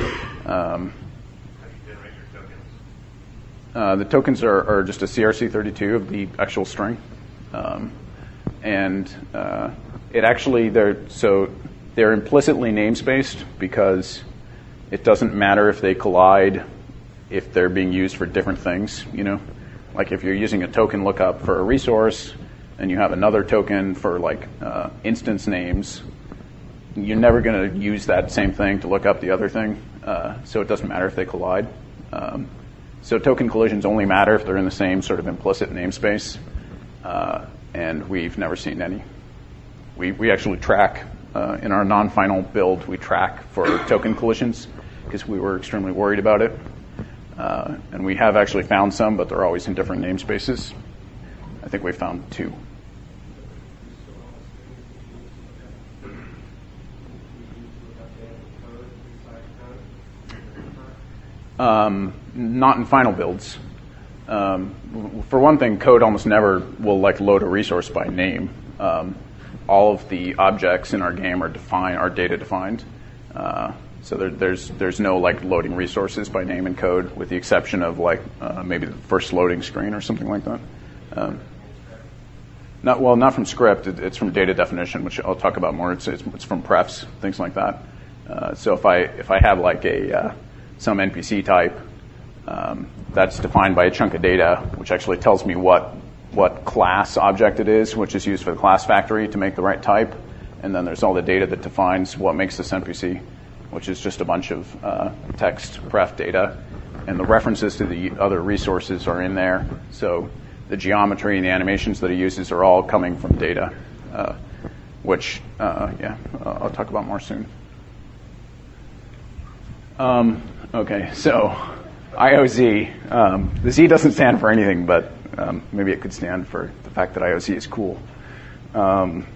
Um, How do you generate your tokens? uh, the tokens are, are just a C R C thirty-two of the actual string. Um, and uh, it actually, they're, so they're implicitly namespaced because it doesn't matter if they collide if they're being used for different things, you know? Like if you're using a token lookup for a resource and you have another token for like uh, instance names, you're never going to use that same thing to look up the other thing. Uh, so it doesn't matter if they collide. Um, so token collisions only matter if they're in the same sort of implicit namespace. Uh, and we've never seen any. We, we actually track, uh, in our non-final build, we track for token collisions because we were extremely worried about it. Uh, and we have actually found some, but they're always in different namespaces. I think we found two. Um, not in final builds. Um, for one thing, code almost never will like load a resource by name. Um, all of the objects in our game are defined, are data defined. Uh, So there, there's there's no like loading resources by name in code, with the exception of like uh, maybe the first loading screen or something like that. Um, not well, not from script. It, it's from data definition, which I'll talk about more. It's it's, it's from prefs, things like that. Uh, so if I if I have like a uh, some N P C type um, that's defined by a chunk of data, which actually tells me what what class object it is, which is used for the class factory to make the right type, and then there's all the data that defines what makes this N P C, which is just a bunch of uh, text pref data. And the references to the other resources are in there. So the geometry and the animations that it uses are all coming from data, uh, which, uh, yeah, I'll talk about more soon. Um, okay, so I O Z. Um, the Z doesn't stand for anything, but um, maybe it could stand for the fact that I O Z is cool. Um,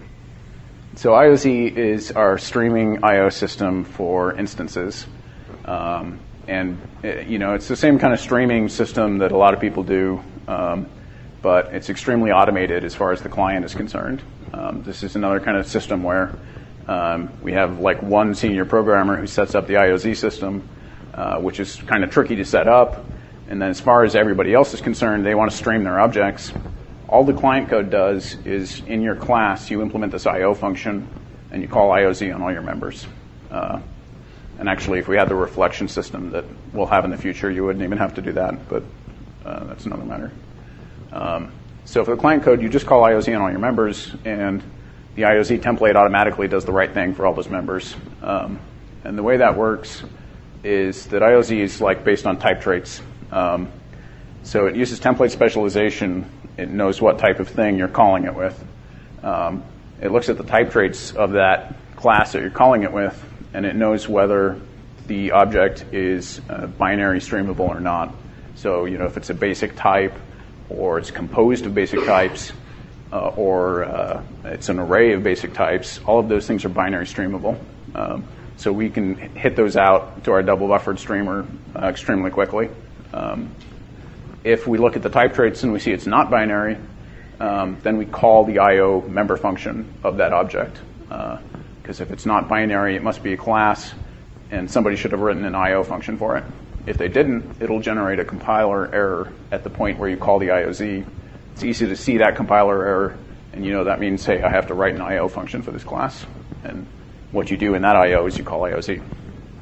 So I O Z is our streaming I O system for instances. Um, and, it, you know, it's the same kind of streaming system that a lot of people do, um, but it's extremely automated as far as the client is concerned. Um, this is another kind of system where um, we have like one senior programmer who sets up the I O Z system, uh, which is kind of tricky to set up. And then as far as everybody else is concerned, they want to stream their objects. All the client code does is in your class, you implement this I O function, and you call I O Z on all your members. Uh, and actually, if we had the reflection system that we'll have in the future, you wouldn't even have to do that, but uh, that's another matter. Um, so for the client code, you just call I O Z on all your members, and the I O Z template automatically does the right thing for all those members. Um, and the way that works is that I O Z is like based on type traits. Um, so it uses template specialization. It knows what type of thing you're calling it with. Um, it looks at the type traits of that class that you're calling it with, and it knows whether the object is uh, binary streamable or not. So, you know, if it's a basic type, or it's composed of basic types, uh, or uh, it's an array of basic types, all of those things are binary streamable. Um, so we can hit those out to our double buffered streamer uh, extremely quickly. Um, If we look at the type traits and we see it's not binary, um, then we call the I O member function of that object. Because uh, if it's not binary, it must be a class, and somebody should have written an I O function for it. If they didn't, it'll generate a compiler error at the point where you call the I O Z. It's easy to see that compiler error, and you know that means, hey, I have to write an I O function for this class. And what you do in that I O is you call I O Z.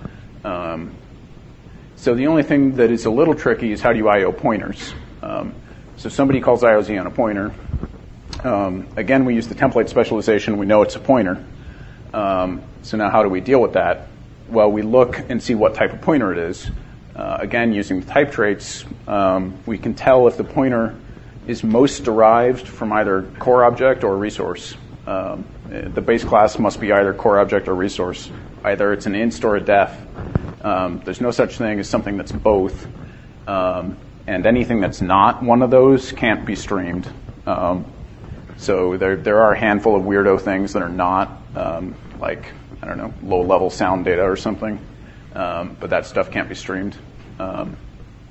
Um, So the only thing that is a little tricky is how do you I O pointers. Um, so somebody calls I O Z on a pointer. Um, again, we use the template specialization. We know it's a pointer. Um, so now how do we deal with that? Well, we look and see what type of pointer it is. Uh, again, using the type traits, um, we can tell if the pointer is most derived from either core object or resource. Um, the base class must be either core object or resource. Either it's an inst or a def. Um, there's no such thing as something that's both, um, and anything that's not one of those can't be streamed. Um, so there there are a handful of weirdo things that are not, um, like, I don't know, low-level sound data or something, um, but that stuff can't be streamed. Um,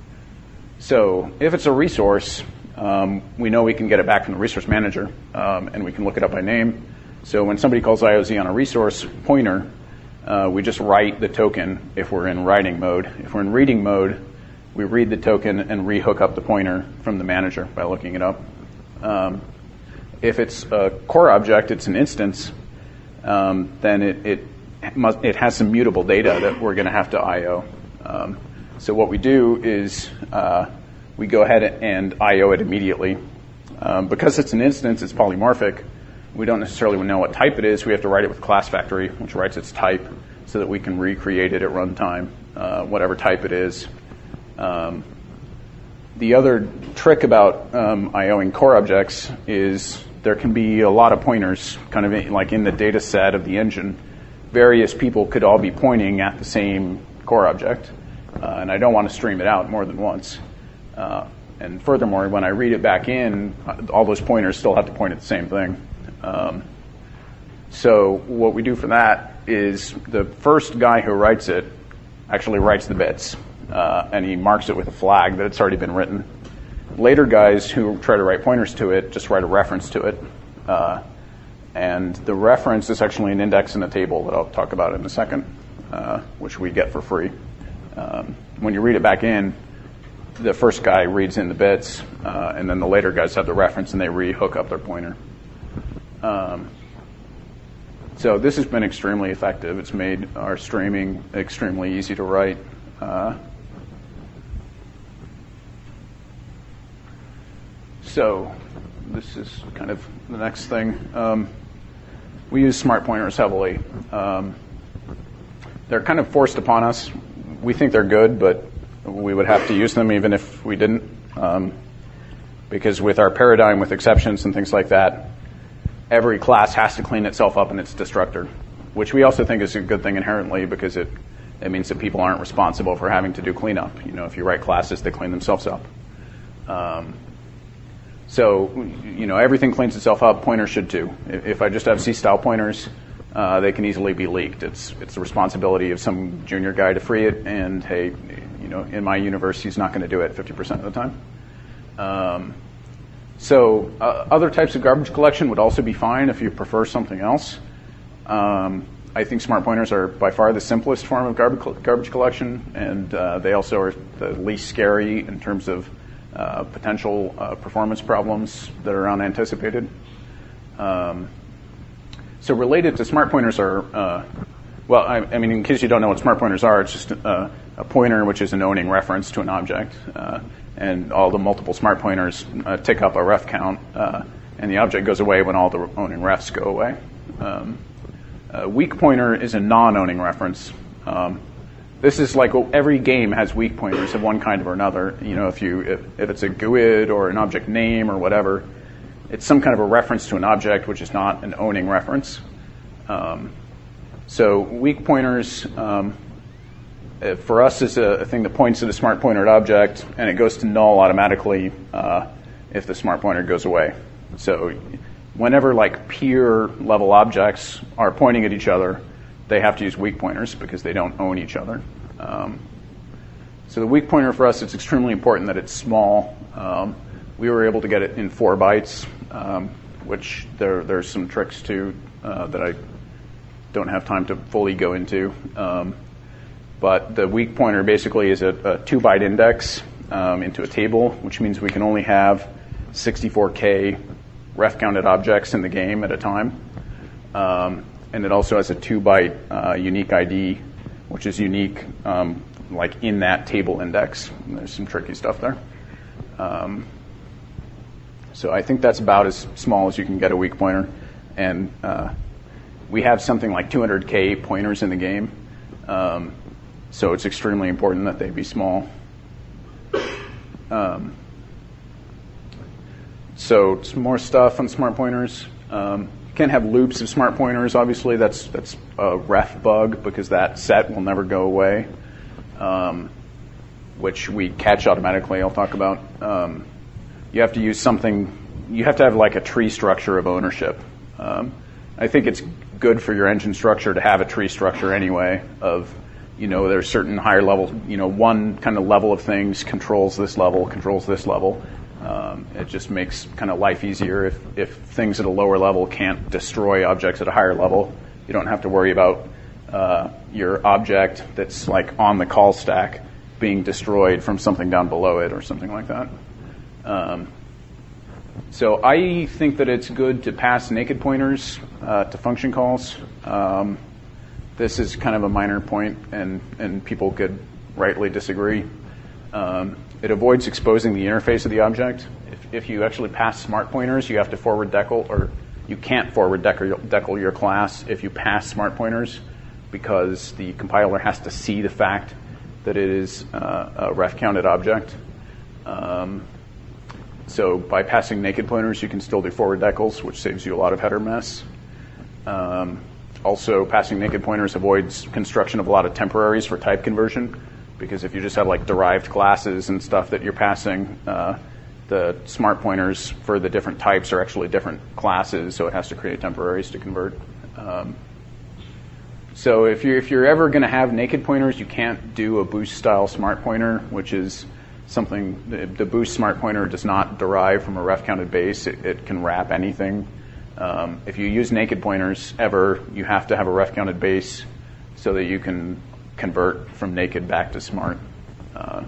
so if it's a resource, um, we know we can get it back from the resource manager, um, and we can look it up by name. So when somebody calls I O Z on a resource pointer, uh, we just write the token if we're in writing mode. If we're in reading mode, we read the token and re-hook up the pointer from the manager by looking it up. Um, if it's a core object, it's an instance, um, then it it, must, it has some mutable data that we're going to have to I O. Um, so what we do is uh, we go ahead and I O it immediately. Um, because it's an instance, it's polymorphic. We don't necessarily know what type it is. We have to write it with class factory, which writes its type, so that we can recreate it at runtime, uh, whatever type it is. Um, the other trick about um, IOing core objects is there can be a lot of pointers, kind of in, like in the data set of the engine. Various people could all be pointing at the same core object, uh, and I don't want to stream it out more than once. Uh, and furthermore, when I read it back in, all those pointers still have to point at the same thing. Um, so what we do for that is the first guy who writes it actually writes the bits, uh, and he marks it with a flag that it's already been written. Later guys who try to write pointers to it just write a reference to it, uh, and the reference is actually an index in a table that I'll talk about in a second, uh, which we get for free. Um, when you read it back in, the first guy reads in the bits, uh, and then the later guys have the reference and they re-hook up their pointer. Um, so this has been extremely effective. It's made our streaming extremely easy to write. Uh, so this is kind of the next thing. Um, we use smart pointers heavily. Um, they're kind of forced upon us. We think they're good, but we would have to use them even if we didn't, um, because with our paradigm with exceptions and things like that, every class has to clean itself up in its destructor, which we also think is a good thing inherently because it, it means that people aren't responsible for having to do cleanup. You know, if you write classes, they clean themselves up. Um, so, you know, everything cleans itself up. Pointers should too. If I just have C-style pointers, uh, they can easily be leaked. It's it's the responsibility of some junior guy to free it, and hey, you know, in my universe, he's not going to do it fifty percent of the time. Um, So uh, other types of garbage collection would also be fine if you prefer something else. Um, I think smart pointers are by far the simplest form of garbage garbage collection, and uh, they also are the least scary in terms of uh, potential uh, performance problems that are unanticipated. Um, so related to smart pointers are, uh, well, I, I mean, in case you don't know what smart pointers are, it's just a, a pointer which is an owning reference to an object. Uh, and all the multiple smart pointers uh, tick up a ref count, uh, and the object goes away when all the owning refs go away. Um, a weak pointer is a non-owning reference. Um, this is like every game has weak pointers of one kind or another. You know, if you if, if it's a G U I D or an object name or whatever, it's some kind of a reference to an object which is not an owning reference. Um, so weak pointers. Um, Uh, for us, is a, a thing that points at a smart pointered object, and it goes to null automatically uh, if the smart pointer goes away. So whenever like peer level objects are pointing at each other, they have to use weak pointers because they don't own each other. Um, so the weak pointer for us, it's extremely important that it's small. Um, we were able to get it in four bytes, um, which there there's some tricks to uh, that I don't have time to fully go into. Um, But the weak pointer basically is a, a two-byte index um, into a table, which means we can only have sixty-four K ref-counted objects in the game at a time. Um, and it also has a two-byte uh, unique I D, which is unique um, like in that table index. And there's some tricky stuff there. Um, so I think that's about as small as you can get a weak pointer. And uh, we have something like two hundred K pointers in the game. Um, So it's extremely important that they be small. Um, so some more stuff on smart pointers. Um, you can't have loops of smart pointers. Obviously, that's that's a ref bug because that set will never go away, um, which we catch automatically. I'll talk about. Um, you have to use something. You have to have like a tree structure of ownership. Um, I think it's good for your engine structure to have a tree structure anyway of. You know, there's certain higher level, you know, one kind of level of things controls this level, controls this level. Um, it just makes kind of life easier if, if things at a lower level can't destroy objects at a higher level. You don't have to worry about uh, your object that's like on the call stack being destroyed from something down below it or something like that. Um, so I think that it's good to pass naked pointers uh, to function calls. Um, this is kind of a minor point, and, and people could rightly disagree. Um, it avoids exposing the interface of the object. If, if you actually pass smart pointers, you have to forward decal, or you can't forward decal, decal your class if you pass smart pointers, because the compiler has to see the fact that it is uh, a ref-counted object. Um, so by passing naked pointers, you can still do forward decals, which saves you a lot of header mess. Um, also, passing naked pointers avoids construction of a lot of temporaries for type conversion, because if you just have like derived classes and stuff that you're passing, uh, the smart pointers for the different types are actually different classes, so it has to create temporaries to convert. Um, so if you're, if you're ever going to have naked pointers, you can't do a boost-style smart pointer, which is something, the, the boost smart pointer does not derive from a ref-counted base. It, it can wrap anything. Um, if you use naked pointers ever, you have to have a ref-counted base so that you can convert from naked back to smart. Uh,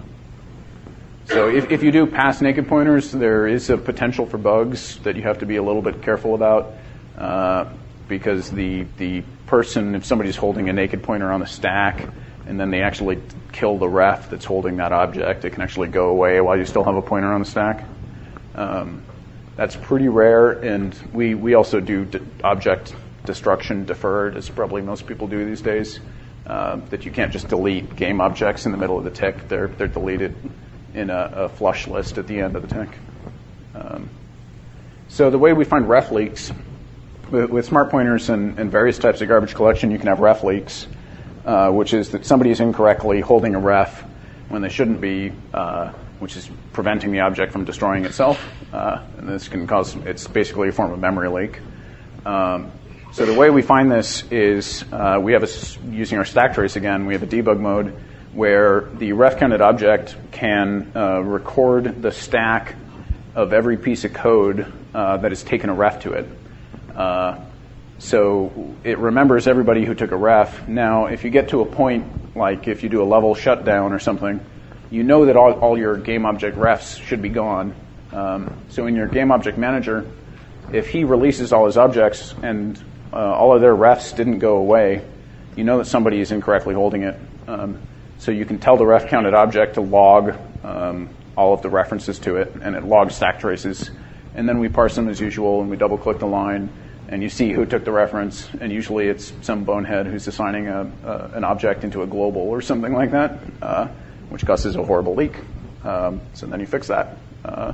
so if, if you do pass naked pointers, there is a potential for bugs that you have to be a little bit careful about, uh, because the the person, if somebody's holding a naked pointer on the stack and then they actually kill the ref that's holding that object, it can actually go away while you still have a pointer on the stack. Um, that's pretty rare, and we, we also do d- object destruction deferred, as probably most people do these days. Uh, that you can't just delete game objects in the middle of the tick. They're they're deleted in a, a flush list at the end of the tick. Um, so the way we find ref leaks, with, with smart pointers and, and various types of garbage collection, you can have ref leaks, uh, which is that somebody is incorrectly holding a ref when they shouldn't be, uh, which is preventing the object from destroying itself. Uh, and this can cause, it's basically a form of memory leak. Um, So the way we find this is uh, we have, a, using our stack trace again, we have a debug mode where the ref-counted object can uh, record the stack of every piece of code uh, that has taken a ref to it. Uh, so it remembers everybody who took a ref. Now, if you get to a point, like if you do a level shutdown or something, you know that all, all your game object refs should be gone. Um, so in your game object manager, if he releases all his objects and Uh, all of their refs didn't go away, you know that somebody is incorrectly holding it. Um, so you can tell the ref-counted object to log um, all of the references to it, and it logs stack traces. And then we parse them as usual, and we double-click the line, and you see who took the reference. And usually it's some bonehead who's assigning a, a, an object into a global or something like that, uh, which causes a horrible leak. Um, so then you fix that. Uh,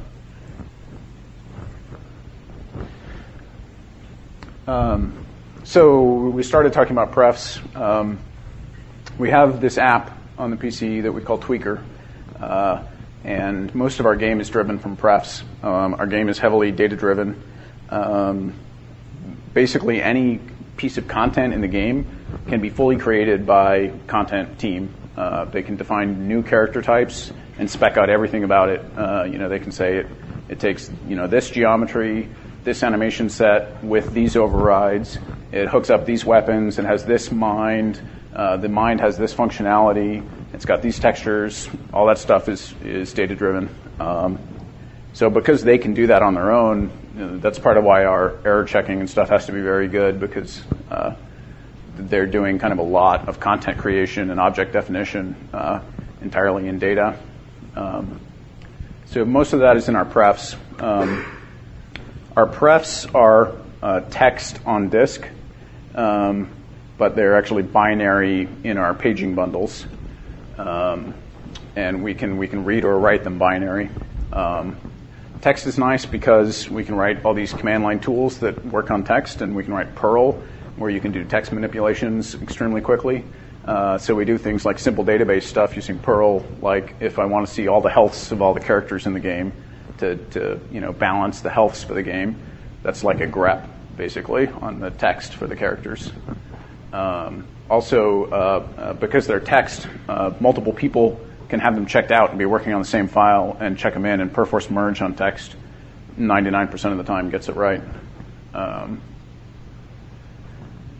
um, So we started talking about prefs. Um, we have this app on the P C that we call Tweaker, uh, and most of our game is driven from prefs. Um, our game is heavily data-driven. Um, basically, any piece of content in the game can be fully created by content team. Uh, they can define new character types and spec out everything about it. Uh, you know, they can say it, it takes you know this geometry, this animation set with these overrides. It hooks up these weapons and has this mind. Uh, the mind has this functionality. It's got these textures. All that stuff is is data driven. Um, so because they can do that on their own, you know, that's part of why our error checking and stuff has to be very good, because uh, they're doing kind of a lot of content creation and object definition uh, entirely in data. Um, so most of that is in our prefs. Um, Our prefs are uh, text on disk, um, but they're actually binary in our paging bundles, um, and we can we can read or write them binary. Um, text is nice because we can write all these command line tools that work on text, and we can write Perl, where you can do text manipulations extremely quickly. Uh, so we do things like simple database stuff using Perl, like if I want to see all the healths of all the characters in the game, to, to you know balance the healths for the game. That's like a grep, basically, on the text for the characters. Um, also, uh, uh, because they're text, uh, multiple people can have them checked out and be working on the same file and check them in, and perforce merge on text ninety-nine percent of the time gets it right. Um,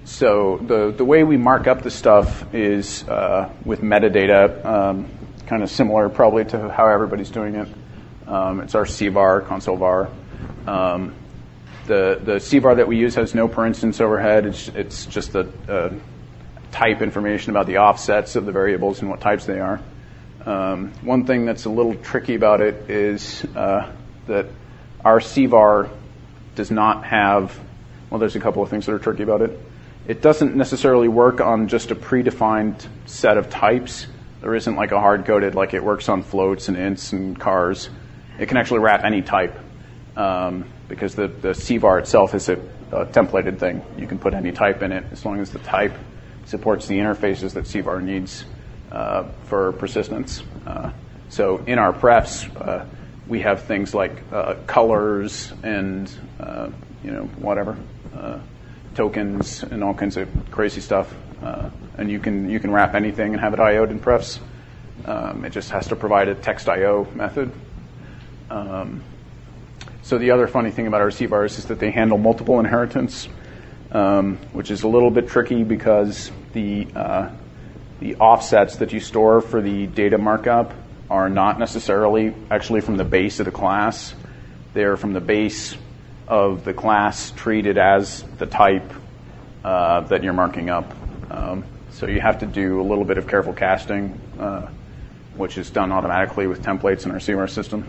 so the, the way we mark up the stuff is uh, with metadata, um, kind of similar probably to how everybody's doing it. Um, it's our C var, console var. Um, the the C var that we use has no per instance overhead. It's it's just the uh, type information about the offsets of the variables and what types they are. Um, one thing that's a little tricky about it is uh, that our C var does not have, well, there's a couple of things that are tricky about it. It doesn't necessarily work on just a predefined set of types. There isn't like a hard-coded, like it works on floats and ints and cars. It can actually wrap any type um, because the, the C var itself is a, a templated thing. You can put any type in it as long as the type supports the interfaces that C var needs uh, for persistence. Uh, so in our prefs, uh, we have things like uh, colors and uh, you know whatever. Uh, tokens and all kinds of crazy stuff, uh, and you can you can wrap anything and have it I O'd in prefs. Um, it just has to provide a text I O method. Um, so the other funny thing about our C vars is that they handle multiple inheritance, um, which is a little bit tricky because the uh, the offsets that you store for the data markup are not necessarily actually from the base of the class. They're from the base of the class treated as the type uh, that you're marking up. Um, so you have to do a little bit of careful casting, uh, which is done automatically with templates in our C var system.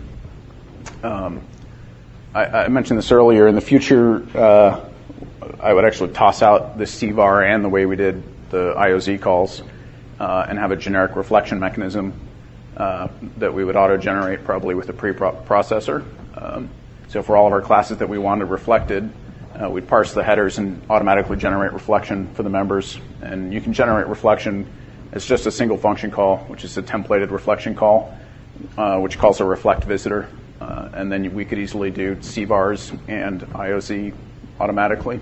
Um, I, I mentioned this earlier. In the future, uh, I would actually toss out the C var and the way we did the I O Z calls uh, and have a generic reflection mechanism uh, that we would auto-generate probably with a preprocessor. Um, So for all of our classes that we wanted reflected, uh, we'd parse the headers and automatically generate reflection for the members. And you can generate reflection as just a single function call, which is a templated reflection call, uh, which calls a reflect visitor. Uh, and then we could easily do C vars and I O Z automatically.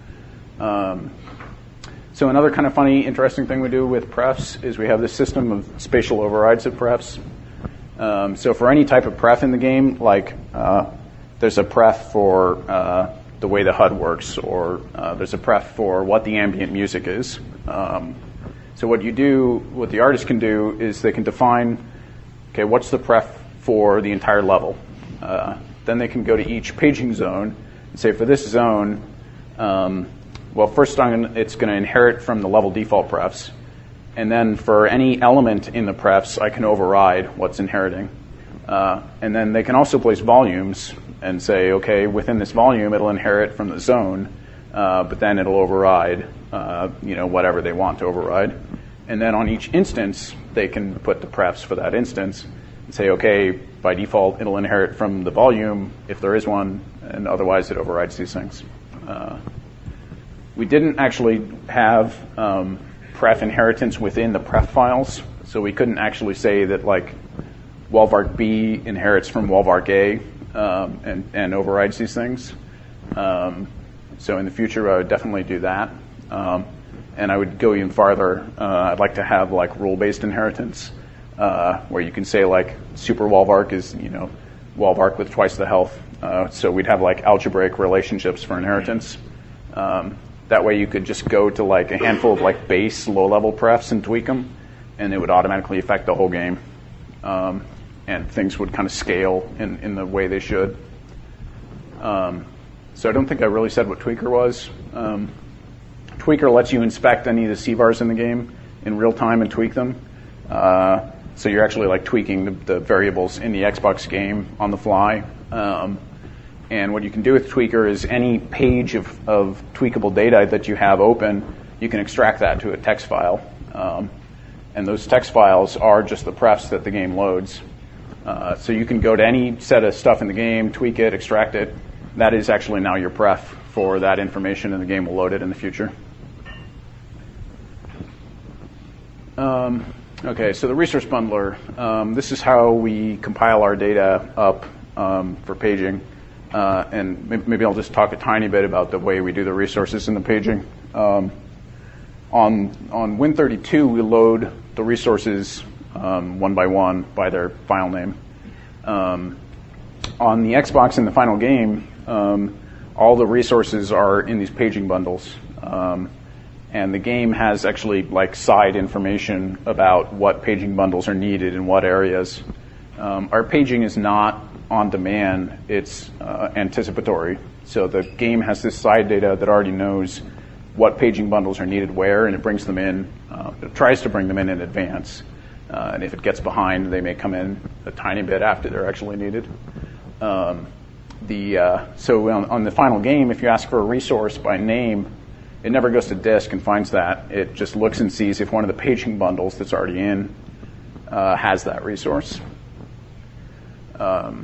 Um, so another kind of funny, interesting thing we do with prefs is we have this system of spatial overrides of prefs. Um, so for any type of pref in the game, like uh, there's a pref for uh, the way the H U D works, or uh, there's a pref for what the ambient music is. Um, so what you do, what the artist can do is they can define, okay, what's the pref for the entire level? Uh, then they can go to each paging zone and say, for this zone, um, well, first I'm gonna, it's going to inherit from the level default prefs. And then for any element in the prefs, I can override what's inheriting. Uh, and then they can also place volumes and say, okay, within this volume, it'll inherit from the zone, uh, but then it'll override, uh, you know, whatever they want to override. And then on each instance, they can put the prefs for that instance and say, okay, by default, it'll inherit from the volume if there is one, and otherwise it overrides these things. Uh, we didn't actually have um, pref inheritance within the pref files, so we couldn't actually say that, like, Walvark B inherits from Walvark A um, and, and overrides these things. Um, so in the future, I would definitely do that. Um, and I would go even farther. Uh, I'd like to have like rule-based inheritance, uh, where you can say like super Walvark is, you know, Walvark with twice the health. Uh, so we'd have like algebraic relationships for inheritance. Um, that way you could just go to like a handful of like base low-level prefs and tweak them, and it would automatically affect the whole game. Um, and things would kind of scale in, in the way they should. Um, so I don't think I really said what Tweaker was. Um, Tweaker lets you inspect any of the C vars in the game in real time and tweak them. Uh, so you're actually like tweaking the, the variables in the Xbox game on the fly. Um, and what you can do with Tweaker is any page of, of tweakable data that you have open, you can extract that to a text file. Um, and those text files are just the prefs that the game loads. Uh, so you can go to any set of stuff in the game, tweak it, extract it. That is actually now your pref for that information, and the game will load it in the future. Um, okay, so the resource bundler. Um, this is how we compile our data up um, for paging. Uh, and maybe I'll just talk a tiny bit about the way we do the resources in the paging. Um, on on Win thirty-two, we load the resources um, one by one by their file name. Um, on the Xbox in the final game, um, all the resources are in these paging bundles. Um, And the game has actually like side information about what paging bundles are needed in what areas. Um, our paging is not on demand, it's uh, anticipatory. So the game has this side data that already knows what paging bundles are needed where, and it brings them in, uh, it tries to bring them in in advance. Uh, and if it gets behind, they may come in a tiny bit after they're actually needed. Um, the uh, so on, on the final game, if you ask for a resource by name, it never goes to disk and finds that. It just looks and sees if one of the paging bundles that's already in uh, has that resource. Um,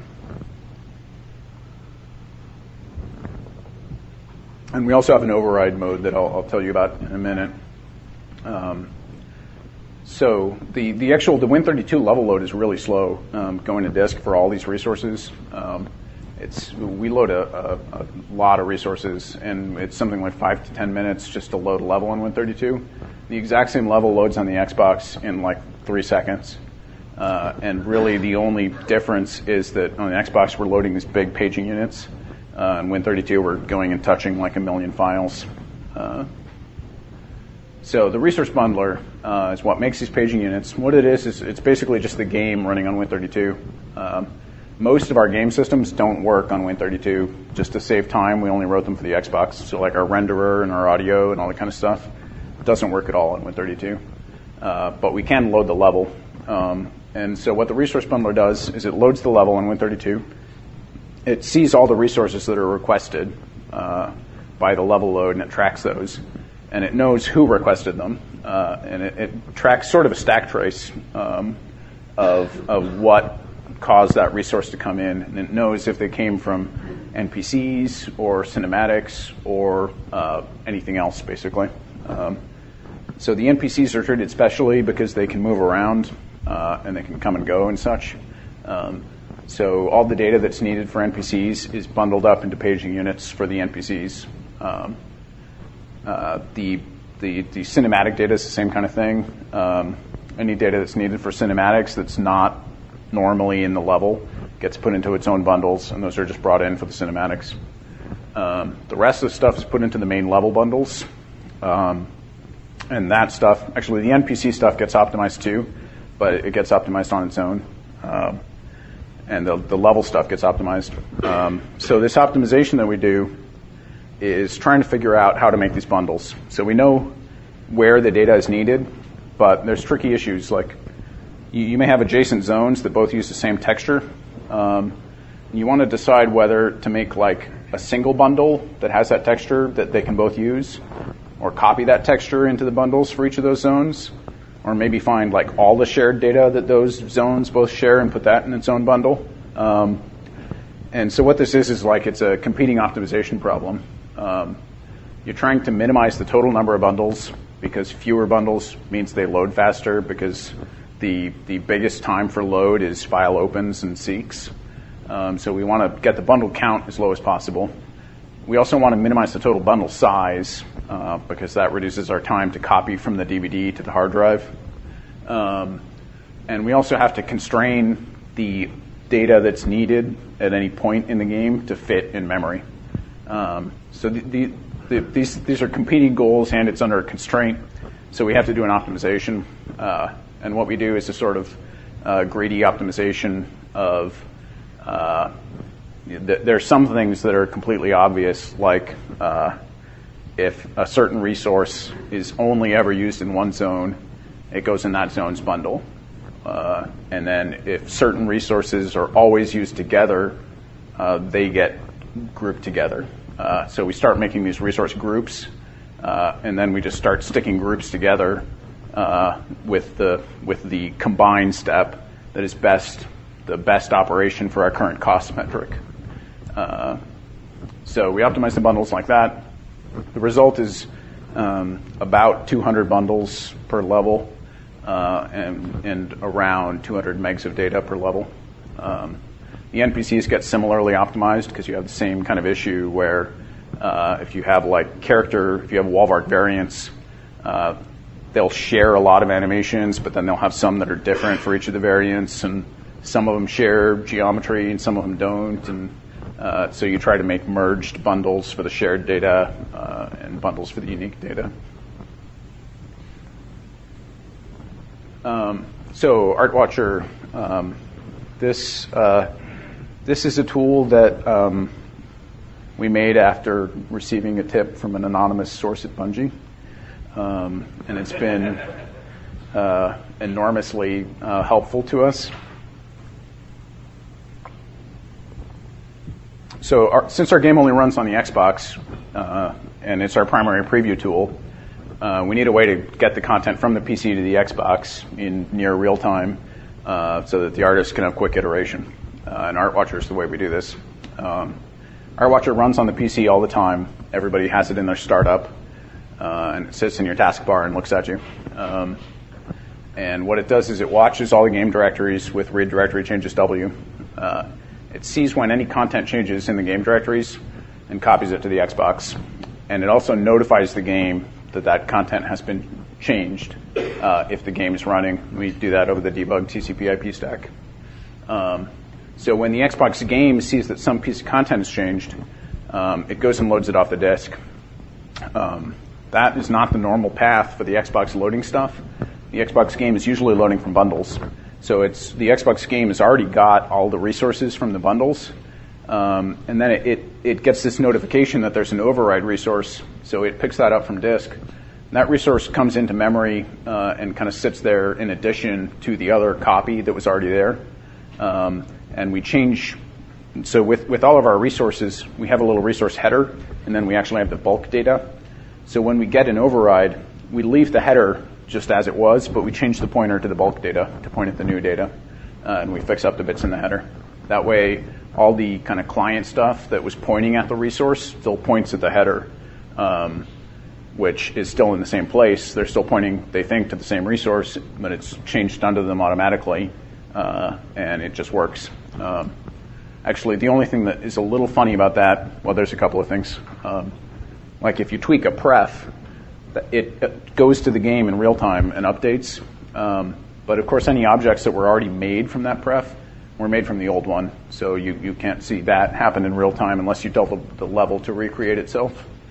and we also have an override mode that I'll, I'll tell you about in a minute. Um, so the, the actual, the Win thirty-two level load is really slow um, going to disk for all these resources. Um, It's, we load a, a, a lot of resources, and it's something like five to ten minutes just to load a level in Win thirty-two. The exact same level loads on the Xbox in like three seconds. Uh, and really the only difference is that on the Xbox we're loading these big paging units. Uh, in Win thirty-two we're going and touching like a million files. Uh, so the resource bundler uh, is what makes these paging units. What it is is it's basically just the game running on Win thirty-two. Um, Most of our game systems don't work on Win thirty-two. Just to save time, we only wrote them for the Xbox. So like our renderer and our audio and all that kind of stuff doesn't work at all in Win thirty-two. Uh, but we can load the level. Um, and so what the resource bundler does is it loads the level in Win thirty-two. It sees all the resources that are requested uh, by the level load, and it tracks those. And it knows who requested them. Uh, and it, it tracks sort of a stack trace um, of of what caused that resource to come in, and it knows if they came from N P Cs or cinematics or uh, anything else, basically. Um, so the N P Cs are treated specially because they can move around uh, and they can come and go and such. Um, so all the data that's needed for N P Cs is bundled up into paging units for the N P Cs. Um, uh, the, the the cinematic data is the same kind of thing. Um, any data that's needed for cinematics that's not normally in the level gets put into its own bundles, and those are just brought in for the cinematics. Um, the rest of the stuff is put into the main level bundles. Um, and that stuff, actually the N P C stuff gets optimized too, but it gets optimized on its own. Um, and the, the level stuff gets optimized. Um, so this optimization that we do is trying to figure out how to make these bundles. So we know where the data is needed, but there's tricky issues like you, you may have adjacent zones that both use the same texture. Um, you want to decide whether to make like a single bundle that has that texture that they can both use, or copy that texture into the bundles for each of those zones, or maybe find like all the shared data that those zones both share and put that in its own bundle. Um, and so what this is is like it's a competing optimization problem. Um, you're trying to minimize the total number of bundles because fewer bundles means they load faster, because the the biggest time for load is file opens and seeks. Um, so we want to get the bundle count as low as possible. We also want to minimize the total bundle size uh, because that reduces our time to copy from the D V D to the hard drive. Um, and we also have to constrain the data that's needed at any point in the game to fit in memory. Um, so the, the, the, these these are competing goals, and it's under a constraint. So we have to do an optimization. Uh, and what we do is a sort of uh, greedy optimization of uh, th- there are some things that are completely obvious, like uh, if a certain resource is only ever used in one zone, it goes in that zone's bundle. Uh, and then if certain resources are always used together, uh, they get grouped together. Uh, so we start making these resource groups, uh, and then we just start sticking groups together uh, with the with the combined step that is best the best operation for our current cost metric. Uh, so we optimize the bundles like that. The result is um, about two hundred bundles per level. Uh, and, and around two hundred megs of data per level. Um, the N P Cs get similarly optimized because you have the same kind of issue where uh, if you have like character, if you have Walmart variants, uh, they'll share a lot of animations, but then they'll have some that are different for each of the variants, and some of them share geometry and some of them don't. And uh, so you try to make merged bundles for the shared data uh, and bundles for the unique data. Um, so ArtWatcher, um, this uh, this is a tool that um, we made after receiving a tip from an anonymous source at Bungie, um, and it's been uh, enormously uh, helpful to us. So our, since our game only runs on the Xbox, uh, and it's our primary preview tool, uh, we need a way to get the content from the P C to the Xbox in near real time uh, so that the artist can have quick iteration. Uh, and ArtWatcher is the way we do this. Um, ArtWatcher runs on the P C all the time. Everybody has it in their startup, uh, and it sits in your taskbar and looks at you. Um, and what it does is it watches all the game directories with read directory changes W. Uh, It sees when any content changes in the game directories and copies it to the Xbox. And it also notifies the game that that content has been changed uh, if the game is running. We do that over the debug T C P I P stack. Um, so when the Xbox game sees that some piece of content has changed, um, it goes and loads it off the disk. Um, that is not the normal path for the Xbox loading stuff. The Xbox game is usually loading from bundles. So it's the Xbox game has already got all the resources from the bundles, um, and then it, it, it gets this notification that there's an override resource, so it picks that up from disk. And that resource comes into memory uh, and kind of sits there in addition to the other copy that was already there. Um, and we change, so with, with all of our resources, we have a little resource header, and then we actually have the bulk data. So when we get an override, we leave the header just as it was, but we change the pointer to the bulk data to point at the new data, uh, and we fix up the bits in the header. That way, all the kind of client stuff that was pointing at the resource still points at the header, um, which is still in the same place. They're still pointing, they think, to the same resource, but it's changed under them automatically, uh, and it just works. Um, actually, the only thing that is a little funny about that, well, there's a couple of things. Um, like if you tweak a pref, It, it goes to the game in real time and updates. Um, but of course, any objects that were already made from that pref were made from the old one. So you, you can't see that happen in real time unless you tell the, the level to recreate itself.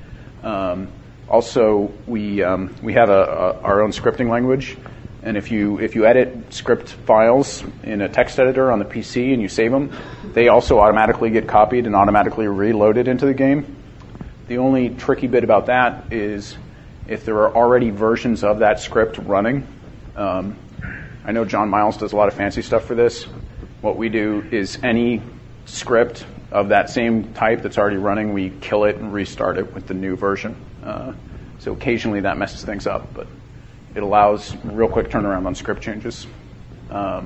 Um, also, we um, we have a, a, our own scripting language. And if you if you edit script files in a text editor on the P C and you save them, they also automatically get copied and automatically reloaded into the game. The only tricky bit about that is if there are already versions of that script running. Um, I know John Miles does a lot of fancy stuff for this. What we do is any script of that same type that's already running, we kill it and restart it with the new version. Uh, so occasionally that messes things up, but it allows real quick turnaround on script changes. Um,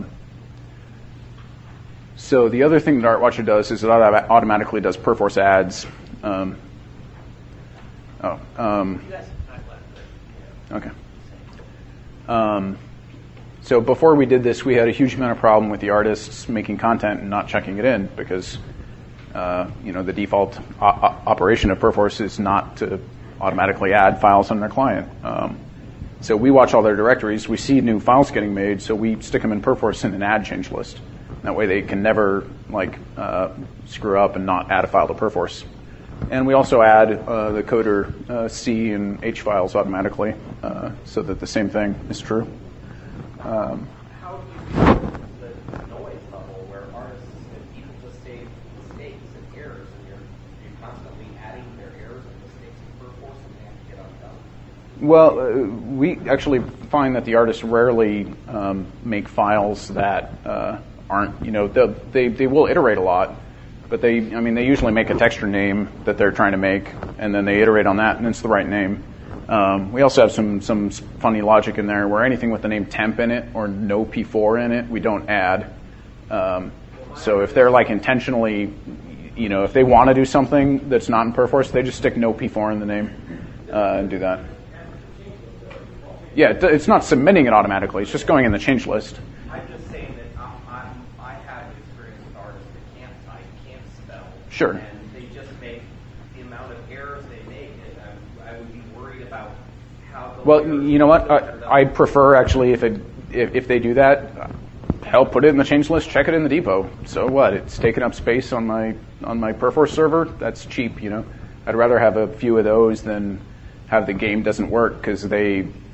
so the other thing that ArtWatcher does is it auto- automatically does Perforce ads. Um, oh, um, Okay. Um, so before we did this, we had a huge amount of problem with the artists making content and not checking it in because, uh, you know, the default o- operation of Perforce is not to automatically add files on their client. Um, so we watch all their directories. We see new files getting made, so we stick them in Perforce in an add change list. That way they can never, like, uh, screw up and not add a file to Perforce. And we also add uh, the coder uh, C and H files automatically uh, so that the same thing is true. Um, How do you do the noise level where artists and people just say mistakes and errors, and you're, you're constantly adding their errors and mistakes in Perforce and they have to get undone? Well, uh, we actually find that the artists rarely um, make files that uh, aren't, you know, they they will iterate a lot. But they, I mean, they usually make a texture name that they're trying to make, and then they iterate on that, and it's the right name. Um, we also have some some funny logic in there where anything with the name temp in it or no P four in it, we don't add. Um, so if they're like intentionally, you know, if they want to do something that's not in Perforce, they just stick no P four in the name uh, and do that. Yeah, it's not submitting it automatically. It's just going in the change list. I'm just saying that I'm, I'm, I have experience with artists that can't type, can't spell. Sure. And they just make the amount of errors they make, and I, I would be worried about how the Well, you know what? I, I prefer actually if it if, if they do that, hell, put it in the change list, check it in the depot. So what? It's taking up space on my on my Perforce server. That's cheap, you know. I'd rather have a few of those than have the game doesn't work because they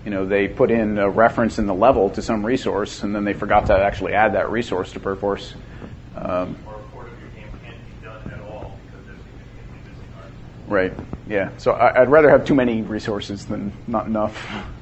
you know, they put in a reference in the level to some resource, and then they forgot to actually add that resource to Perforce. Um, Or a port of your game can't be done at all because there's significantly missing art. right. Yeah. So I, I'd rather have too many resources than not enough.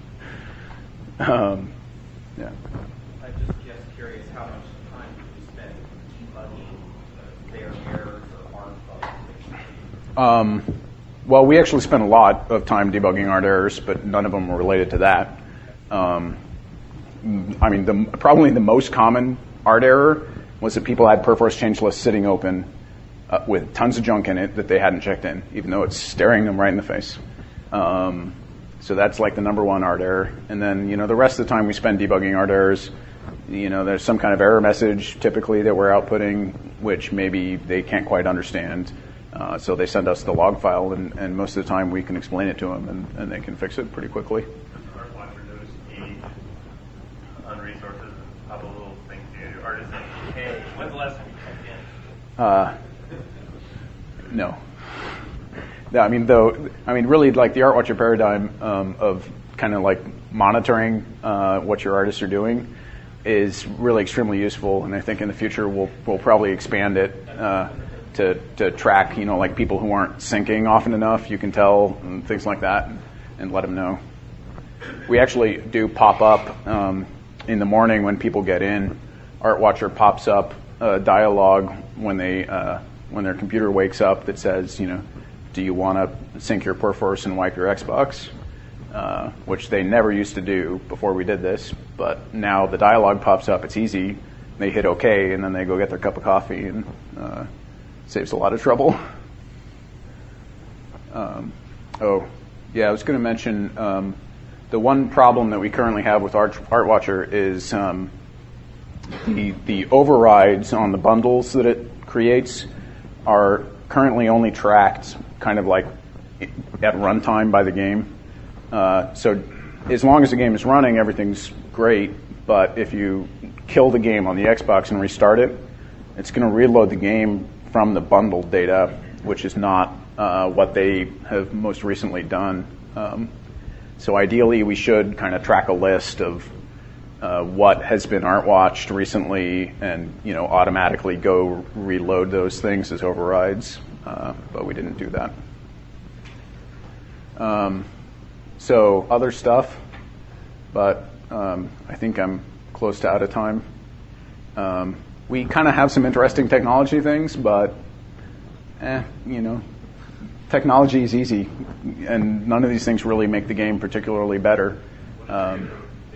um, yeah. I'm just, just curious how much time you spend debugging uh, their errors or art bugs. Um, well, we actually spent a lot of time debugging art errors, but none of them were related to that. Um, I mean, the, probably the most common art error was that people had Perforce change lists sitting open uh, with tons of junk in it that they hadn't checked in, even though it's staring them right in the face. Um, so that's like the number one art error. And then, you know, the rest of the time we spend debugging art errors. You know, there's some kind of error message typically that we're outputting, which maybe they can't quite understand. Uh, so they send us the log file, and, and most of the time we can explain it to them, and, and they can fix it pretty quickly. Art Watcher knows age on resources and pop a little thing to your artist saying, hey, when's the last time you checked in? Uh, no. No, I mean, though, I mean, really, like the Art Watcher paradigm um, of kind of like monitoring uh, what your artists are doing is really extremely useful, and I think in the future we'll we'll probably expand it uh, to to track, you know, like people who aren't syncing often enough. You can tell and things like that, and, and let them know. We actually do pop up um, in the morning when people get in. Art Watcher pops up a dialogue when they uh, when their computer wakes up that says, you know, do you want to sync your Perforce and wipe your Xbox? Uh, which they never used to do before we did this, but now the dialogue pops up. It's easy. They hit OK, and then they go get their cup of coffee, and uh, saves a lot of trouble. Um, oh, yeah, I was going to mention um, the one problem that we currently have with Art, Art Watcher is um, the the overrides on the bundles that it creates are currently only tracked kind of like at runtime by the game. Uh, so as long as the game is running, everything's great. But if you kill the game on the Xbox and restart it, it's going to reload the game from the bundled data, which is not uh, what they have most recently done. Um, so ideally, we should kind of track a list of uh, what has been art watched recently, and you know automatically go reload those things as overrides. Uh, but we didn't do that. Um, So other stuff, but um, I think I'm close to out of time. Um, we kind of have some interesting technology things, but eh, you know, technology is easy, and none of these things really make the game particularly better. Um,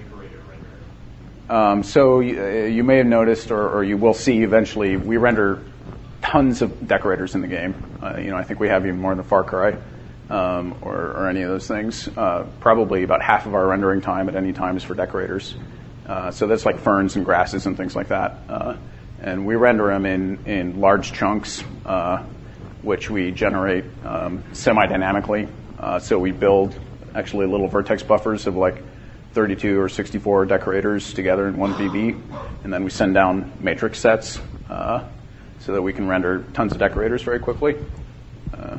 um, so you, you may have noticed, or, or you will see eventually, we render tons of decorators in the game. Uh, you know, I think we have even more than Far Cry. Um, or, or any of those things. Uh, probably about half of our rendering time at any time is for decorators. Uh, so that's like ferns and grasses and things like that. Uh, and we render them in, in large chunks, uh, which we generate um, semi-dynamically. Uh, so we build actually little vertex buffers of like thirty-two or sixty-four decorators together in one V B. And then we send down matrix sets uh, so that we can render tons of decorators very quickly. Uh,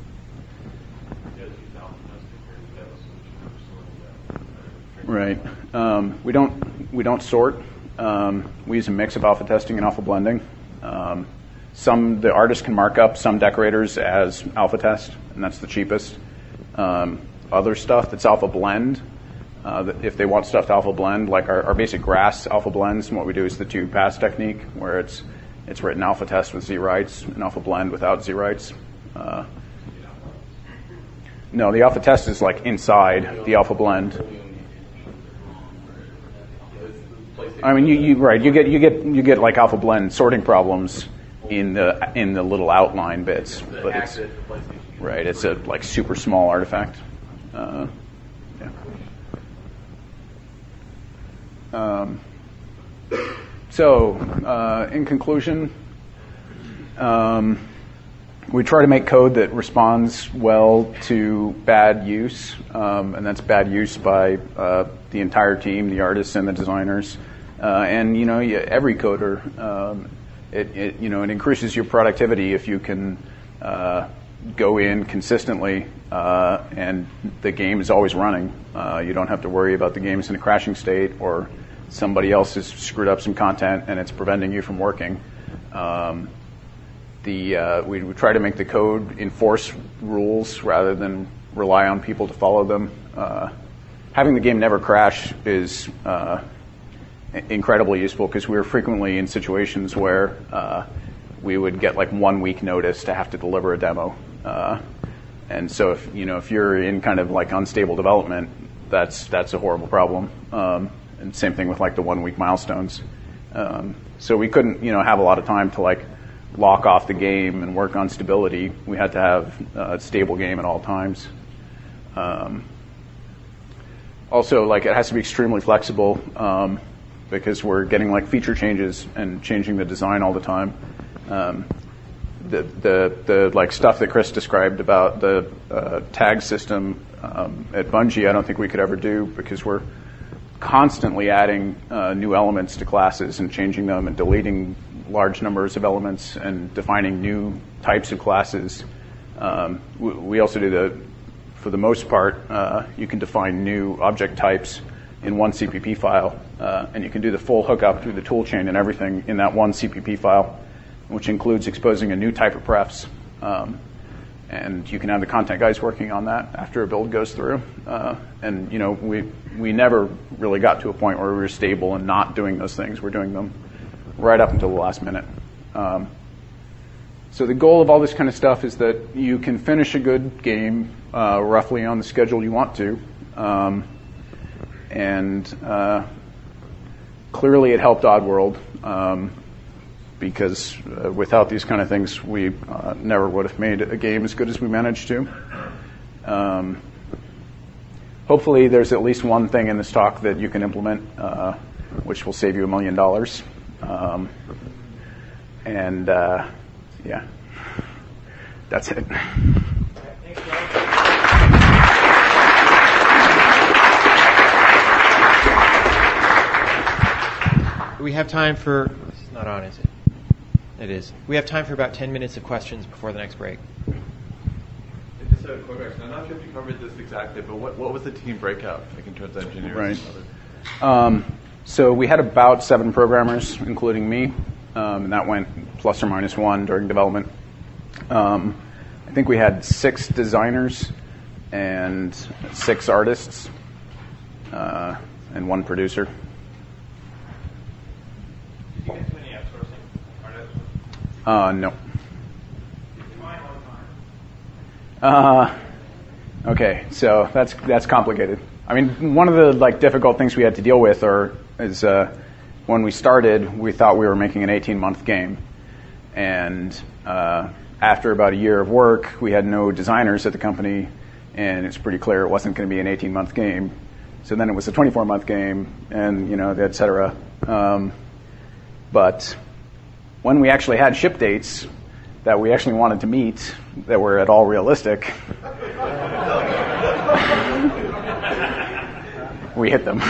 Right. Um, we don't we don't sort. Um, we use a mix of alpha testing and alpha blending. Um, some the artist can mark up some decorators as alpha test, and that's the cheapest. Um, other stuff that's alpha blend, uh, that if they want stuff to alpha blend, like our, our basic grass alpha blends, and what we do is the two pass technique, where it's it's written alpha test with Z writes and alpha blend without Z writes. Uh, no, the alpha test is like inside the alpha blend. I mean, you, you right. You get you get you get like alpha blend sorting problems in the in the little outline bits, but it's right. It's a like super small artifact. Uh, yeah. Um, so, uh, in conclusion, um, we try to make code that responds well to bad use, um, and that's bad use by uh, the entire team, the artists and the designers. Uh, and you know, every coder, um, it, it you know, it increases your productivity if you can uh, go in consistently, uh, and the game is always running. Uh, you don't have to worry about the game's in a crashing state or somebody else has screwed up some content and it's preventing you from working. Um, the uh, we, we try to make the code enforce rules rather than rely on people to follow them. Uh, having the game never crash is uh, incredibly useful because we were frequently in situations where uh, we would get like one week notice to have to deliver a demo. Uh, and so if you know if you're in kind of like unstable development, that's that's a horrible problem. Um, and same thing with like the one week milestones. Um, so we couldn't you know have a lot of time to like lock off the game and work on stability. We had to have a stable game at all times. Um, also, like it has to be extremely flexible um, because we're getting like feature changes and changing the design all the time. Um, the the the like stuff that Chris described about the uh, tag system um, at Bungie, I don't think we could ever do because we're constantly adding uh, new elements to classes and changing them and deleting large numbers of elements and defining new types of classes. Um, we, we also do the, for the most part, uh, you can define new object types in one C P P file, uh, and you can do the full hookup through the toolchain and everything in that one C P P file, which includes exposing a new type of prefs. Um, and you can have the content guys working on that after a build goes through. Uh, and you know, we we never really got to a point where we were stable and not doing those things. We're doing them right up until the last minute. Um, so the goal of all this kind of stuff is that you can finish a good game uh, roughly on the schedule you want to. Um, and uh, clearly it helped Oddworld. Um, because uh, without these kind of things, we uh, never would have made a game as good as we managed to. Um, hopefully there's at least one thing in this talk that you can implement, uh, which will save you a million dollars. Um, and, uh, yeah, that's it. We have time for, it's not on, is it? It is. We have time for about ten minutes of questions before the next break. Just a quick question. I'm not sure if you covered this exactly, but what, what was the team breakout, like in terms of engineers? Right. And others? Um, so we had about seven programmers, including me, um, and that went plus or minus one during development. Um, I think we had six designers and six artists uh, and one producer. Did you get to any outsourcing artists? Uh, no. Did you mind one time? Uh, okay, so that's that's complicated. I mean, one of the like difficult things we had to deal with, or is uh, when we started, we thought we were making an eighteen-month game, and uh, after about a year of work, we had no designers at the company, and it's pretty clear it wasn't going to be an eighteen-month game. So then it was a twenty-four-month game, and you know, et cetera. Um, but when we actually had ship dates that we actually wanted to meet, that were at all realistic, we hit them.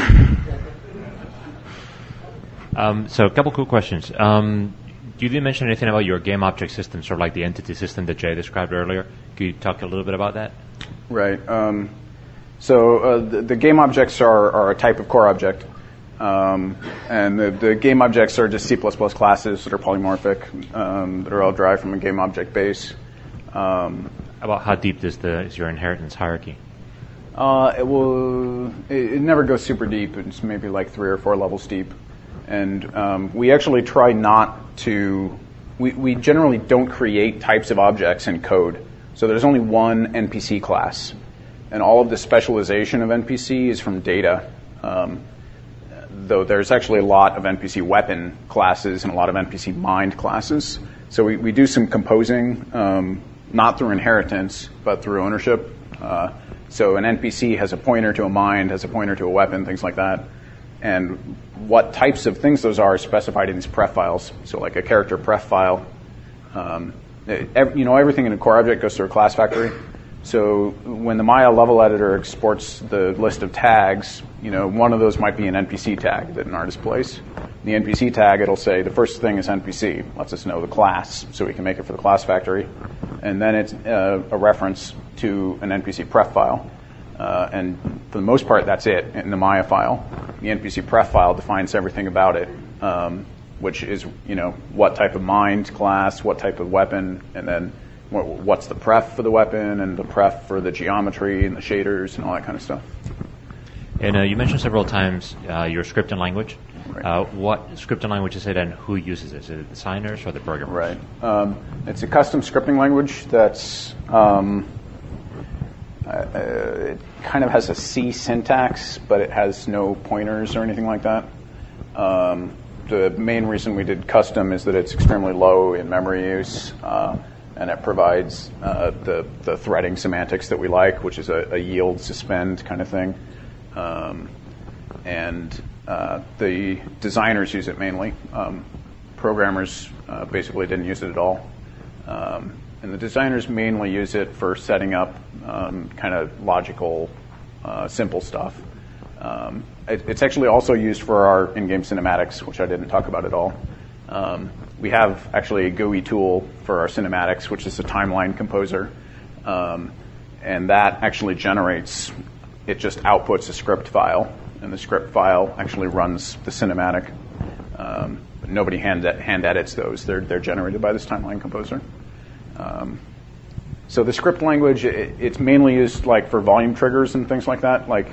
Um, so a couple quick questions. Um, you didn't mention anything about your game object system, sort of like the entity system that Jay described earlier. Could you talk a little bit about that? Right. Um, so uh, the, the game objects are, are a type of core object. Um, and the, the game objects are just C plus plus classes that are polymorphic, um, that are all derived from a game object base. Um, about how deep is, the, is your inheritance hierarchy? Uh, it will. It, it never goes super deep. It's maybe like three or four levels deep, and um, we actually try not to. We we generally don't create types of objects in code. So there's only one N P C class, and all of the specialization of N P C is from data. Um, though there's actually a lot of N P C weapon classes and a lot of N P C mind classes. So we, we do some composing, um, not through inheritance, but through ownership. Uh, so an N P C has a pointer to a mind, has a pointer to a weapon, things like that. And what types of things those are is specified in these pref files. So like a character pref file. Um, it, you know, everything in a core object goes through a class factory. So when the Maya level editor exports the list of tags, you know, one of those might be an N P C tag that an artist plays. The N P C tag, it'll say the first thing is N P C, lets us know the class, so we can make it for the class factory. and then it's uh, a reference to an N P C pref file. Uh, and for the most part, that's it in the Maya file. The N P C pref file defines everything about it, um, which is, you know, what type of mind class, what type of weapon, and then what, what's the pref for the weapon, and the pref for the geometry and the shaders and all that kind of stuff. And uh, you mentioned several times uh, your scripting language. Right. Uh, what scripting language is it, and who uses it? Is it the designers or the programmers? Right. Um, it's a custom scripting language that's um, uh, it kind of has a C syntax, but it has no pointers or anything like that. Um, the main reason we did custom is that it's extremely low in memory use, uh, and it provides uh, the the threading semantics that we like, which is a, a yield suspend kind of thing. Um, and uh, the designers use it mainly. Um, programmers uh, basically didn't use it at all. Um, and the designers mainly use it for setting up um, kind of logical, uh, simple stuff. Um, it, it's actually also used for our in-game cinematics, which I didn't talk about at all. Um, we have actually a G U I tool for our cinematics, which is a timeline composer. Um, and that actually generates, it just outputs a script file, and the script file actually runs the cinematic. Um, but nobody hand, hand edits those. They're, they're generated by this timeline composer. Um, so the script language, it, it's mainly used like for volume triggers and things like that. Like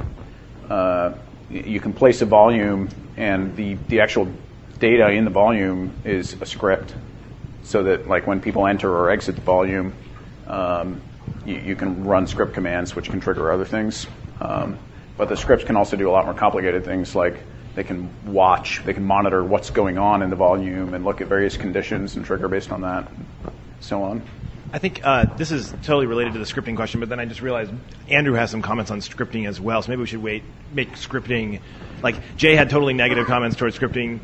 uh, you can place a volume, and the, the actual data in the volume is a script, so that like when people enter or exit the volume, um, you, you can run script commands which can trigger other things. Um, but the scripts can also do a lot more complicated things, like they can watch, they can monitor what's going on in the volume and look at various conditions and trigger based on that, so on. I think uh, this is totally related to the scripting question, but then I just realized Andrew has some comments on scripting as well, so maybe we should wait, make scripting, like Jay had totally negative comments towards scripting.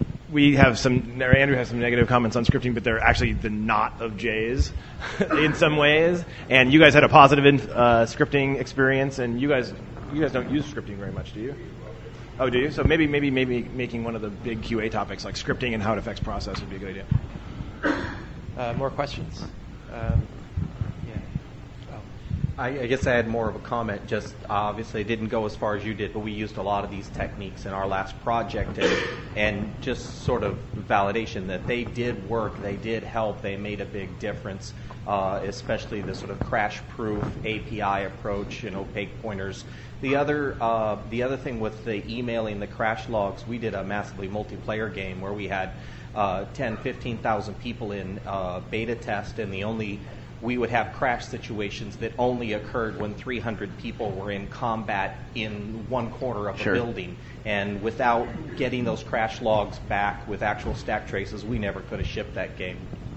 We have some, or Andrew has some negative comments on scripting, but they're actually the not of Jay's in some ways. And you guys had a positive uh, scripting experience, and you guys, you guys don't use scripting very much, do you? Oh, do you? So maybe, maybe, maybe making one of the big Q A topics like scripting and how it affects process would be a good idea. Uh, more questions? Um, yeah. Oh. I, I guess I had more of a comment. Just uh, obviously, it didn't go as far as you did, but we used a lot of these techniques in our last project, and, and just sort of validation that they did work, they did help, they made a big difference. Uh, especially the sort of crash-proof A P I approach and opaque pointers. The other, uh, the other thing with the emailing the crash logs, we did a massively multiplayer game where we had uh, ten, fifteen thousand people in uh, beta test, and the only we would have crash situations that only occurred when three hundred people were in combat in one corner of Sure. a building. And without getting those crash logs back with actual stack traces, we never could have shipped that game.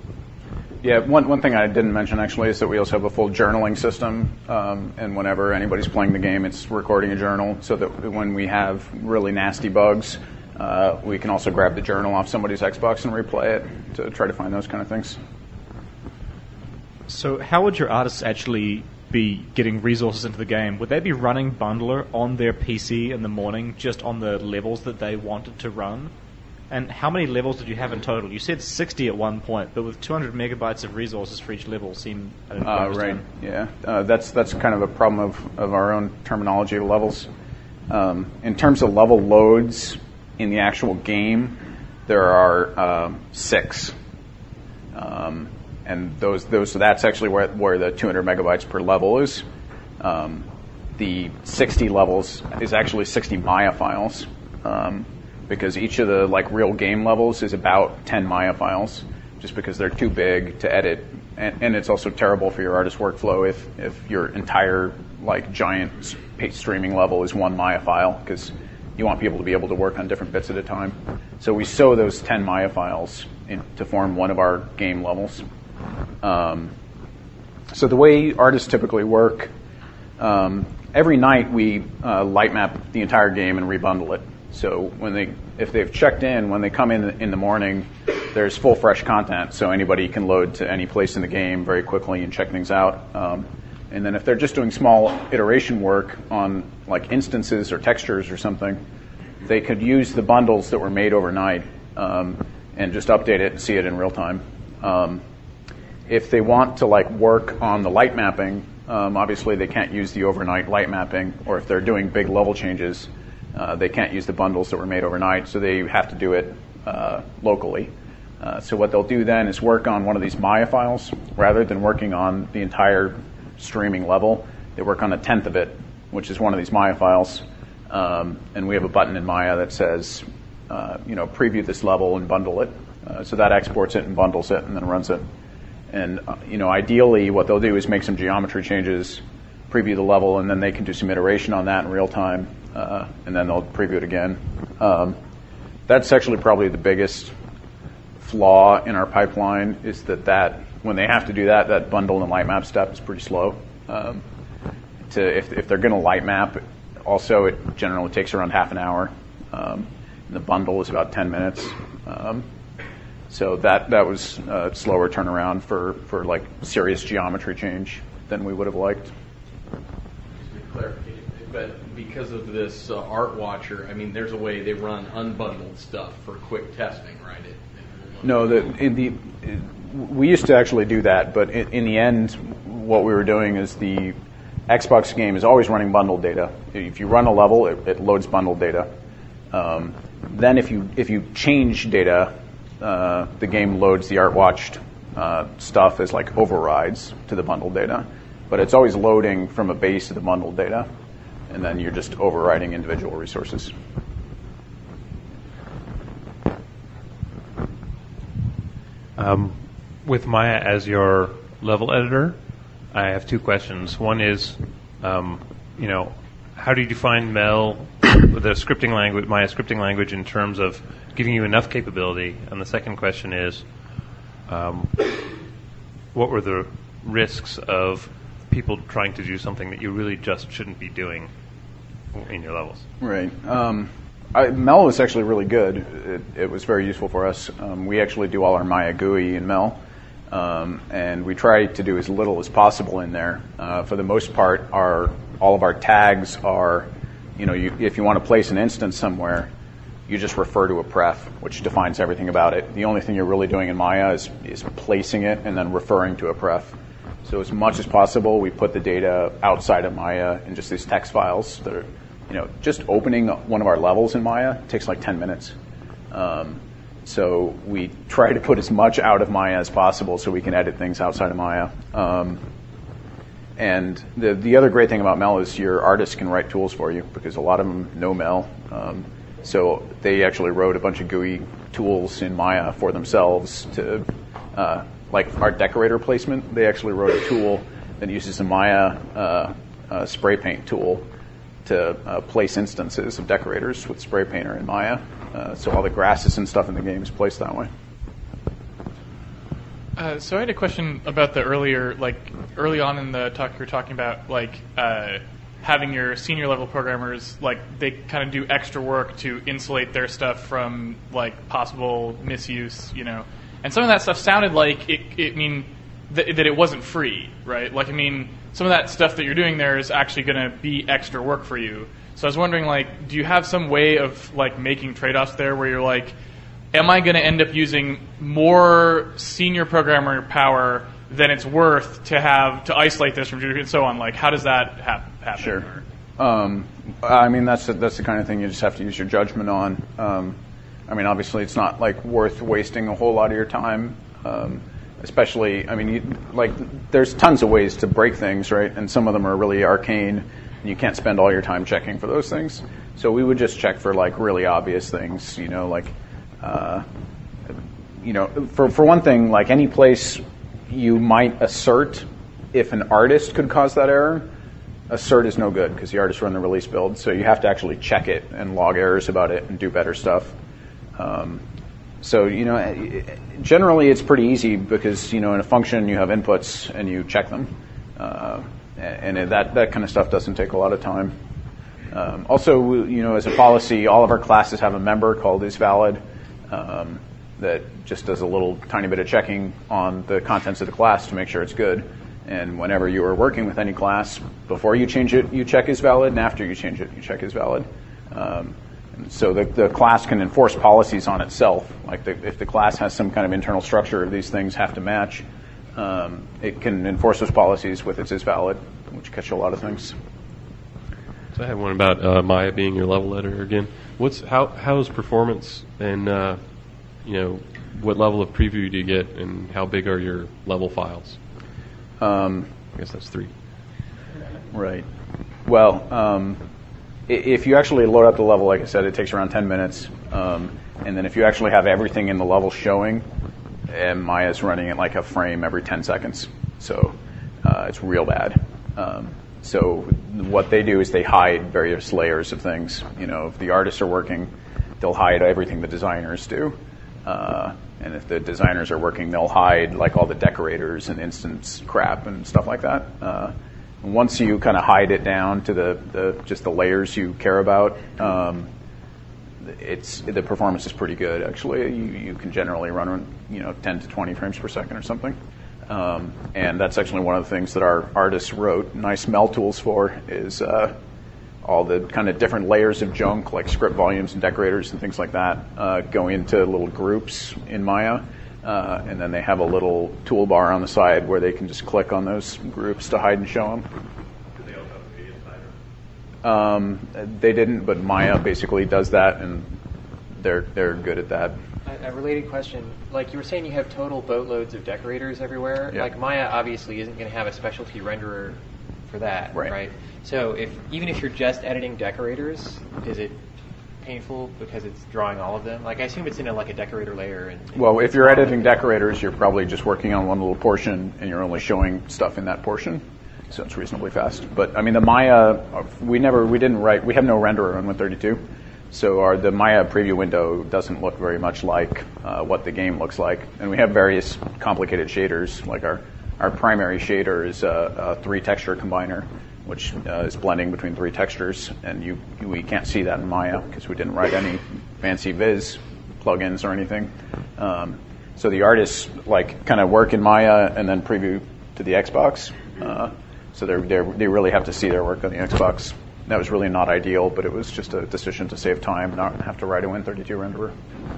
Yeah, one one thing I didn't mention actually is that we also have a full journaling system, um, and whenever anybody's playing the game, it's recording a journal, so that when we have really nasty bugs, uh, we can also grab the journal off somebody's Xbox and replay it to try to find those kind of things. So how would your artists actually be getting resources into the game? Would they be running Bundler on their P C in the morning just on the levels that they wanted to run? And how many levels did you have in total? You said sixty at one point, but with two hundred megabytes of resources for each level seem... I don't Uh, right, understand. yeah. Uh, that's that's kind of a problem of, of our own terminology of levels. Um, in terms of level loads in the actual game, there are um, six. Um, and those those so that's actually where where the two hundred megabytes per level is. Um, the sixty levels is actually sixty Maya files. Um, because each of the like real game levels is about ten Maya files, just because they're too big to edit, and, and it's also terrible for your artist workflow if, if your entire like giant streaming level is one Maya file, because you want people to be able to work on different bits at a time. So we sew those ten Maya files in, to form one of our game levels. Um, so the way artists typically work, um, every night we uh, light map the entire game and rebundle it. So when they, if they've checked in, when they come in in the morning, there's full fresh content, so anybody can load to any place in the game very quickly and check things out. Um, and then if they're just doing small iteration work on like instances or textures or something, they could use the bundles that were made overnight um, and just update it and see it in real time. Um, if they want to like work on the light mapping, um, obviously they can't use the overnight light mapping, or if they're doing big level changes, uh, they can't use the bundles that were made overnight, so they have to do it uh, locally. Uh, so what they'll do then is work on one of these Maya files rather than working on the entire streaming level. They work on a tenth of it, which is one of these Maya files, um, and we have a button in Maya that says, uh, you know, preview this level and bundle it. Uh, so that exports it and bundles it and then runs it. And uh, you know, ideally, what they'll do is make some geometry changes, preview the level, and then they can do some iteration on that in real time, uh, and then they'll preview it again. Um, that's actually probably the biggest flaw in our pipeline, is that, that when they have to do that, that bundle and light map step is pretty slow. Um, to if, if they're going to light map, also it generally takes around half an hour. Um, and the bundle is about ten minutes. Um, so that that was a slower turnaround for, for like serious geometry change than we would have liked. Clarification, but because of this uh, Art Watcher, I mean, there's a way they run unbundled stuff for quick testing, right? It, it No, the, in the it, we used to actually do that, but in, in the end, what we were doing is the Xbox game is always running bundled data. If you run a level, it, it loads bundled data. Um, then if you if you change data, uh, the game loads the Art Watched uh, stuff as like overrides to the bundled data. But it's always loading from a base of the bundled data, and then you're just overriding individual resources. Um, with Maya as your level editor, I have two questions. One is, um, you know, how do you define Mel, the scripting language, Maya scripting language, in terms of giving you enough capability? And the second question is, um, what were the risks of people trying to do something that you really just shouldn't be doing in your levels? Right. Um, I, Mel was actually really good. It, it was very useful for us. Um, we actually do all our Maya G U I in Mel, um, and we try to do as little as possible in there. Uh, for the most part, our all of our tags are, you know, you, if you want to place an instance somewhere, you just refer to a pref, which defines everything about it. The only thing you're really doing in Maya is, is placing it and then referring to a pref. So as much as possible, we put the data outside of Maya in just these text files that are, you know, just opening one of our levels in Maya takes like ten minutes. Um, so we try to put as much out of Maya as possible so we can edit things outside of Maya. Um, and the the other great thing about Mel is your artists can write tools for you, because a lot of them know Mel. Um, so they actually wrote a bunch of G U I tools in Maya for themselves to, uh, like art decorator placement. They actually wrote a tool that uses a Maya uh, uh, spray paint tool to uh, place instances of decorators with spray painter in Maya. Uh, so all the grasses and stuff in the game is placed that way. Uh, so I had a question about the earlier, like early on in the talk, you were talking about like uh, having your senior level programmers, like they kind of do extra work to insulate their stuff from like possible misuse, you know. And some of that stuff sounded like it. it I mean, th- that it wasn't free, right? Like, I mean, some of that stuff that you're doing there is actually going to be extra work for you. So I was wondering, like, do you have some way of like making trade-offs there, where you're like, am I going to end up using more senior programmer power than it's worth to have to isolate this from Jupyter and so on? Like, how does that hap- happen? Sure. Um, I mean, that's the, that's the kind of thing you just have to use your judgment on. Um, I mean, obviously, it's not like worth wasting a whole lot of your time. Um, especially, I mean, you, like, there's tons of ways to break things, right? And some of them are really arcane, and you can't spend all your time checking for those things. So we would just check for like really obvious things, you know, like. Uh, you know, for for one thing, like any place you might assert if an artist could cause that error, assert is no good because the artist run the release build. So you have to actually check it and log errors about it and do better stuff. Um, so, you know, generally it's pretty easy because, you know, in a function you have inputs and you check them. Uh, and that, that kind of stuff doesn't take a lot of time. Um, also, you know, as a policy, all of our classes have a member called isValid. Um, that just does a little tiny bit of checking on the contents of the class to make sure it's good. And whenever you are working with any class, before you change it, you check is valid, and after you change it, you check is valid. Um, and so the, the class can enforce policies on itself. Like the, if the class has some kind of internal structure, these things have to match. Um, it can enforce those policies with its is valid, which catch a lot of things. So I have one about uh, Maya being your level editor again. What's how how is performance and uh, you know what level of preview do you get and how big are your level files? Um, I guess that's three. Right. Well, um, if you actually load up the level, like I said, it takes around ten minutes. Um, and then if you actually have everything in the level showing, and Maya's running at like a frame every ten seconds. So uh, it's real bad. Um, so what they do is they hide various layers of things. You know, if the artists are working, they'll hide everything the designers do. Uh, and if the designers are working, they'll hide like all the decorators and instance crap and stuff like that. Uh, once you kind of hide it down to the, the just the layers you care about, um, it's the performance is pretty good. Actually, you, you can generally run you know ten to twenty frames per second or something. Um, and that's actually one of the things that our artists wrote nice mel tools for is uh, all the kind of different layers of junk like script volumes and decorators and things like that uh, go into little groups in Maya. Uh, and then they have a little toolbar on the side where they can just click on those groups to hide and show them. Do they also have a media slider? Um, they didn't, but Maya basically does that, and they're they're good at that. A, a related question, like you were saying, you have total boatloads of decorators everywhere. Yeah. Like Maya obviously isn't going to have a specialty renderer for that, right. right? So if even if you're just editing decorators, is it painful because it's drawing all of them? Like I assume it's in a, like a decorator layer. And, and well, if you're editing decorators, you're probably just working on one little portion, and you're only showing stuff in that portion. So it's reasonably fast. But I mean, the Maya, we never, we didn't write, we have no renderer on Win thirty-two. So our, the Maya preview window doesn't look very much like uh, what the game looks like. And we have various complicated shaders. Like our, our primary shader is a, a three texture combiner, which uh, is blending between three textures. And you, we can't see that in Maya because we didn't write any fancy Viz plugins or anything. Um, so the artists like kind of work in Maya and then preview to the Xbox. Uh, so they're, they're, they really have to see their work on the Xbox. That was really not ideal, but it was just a decision to save time, not have to write a Win thirty-two renderer.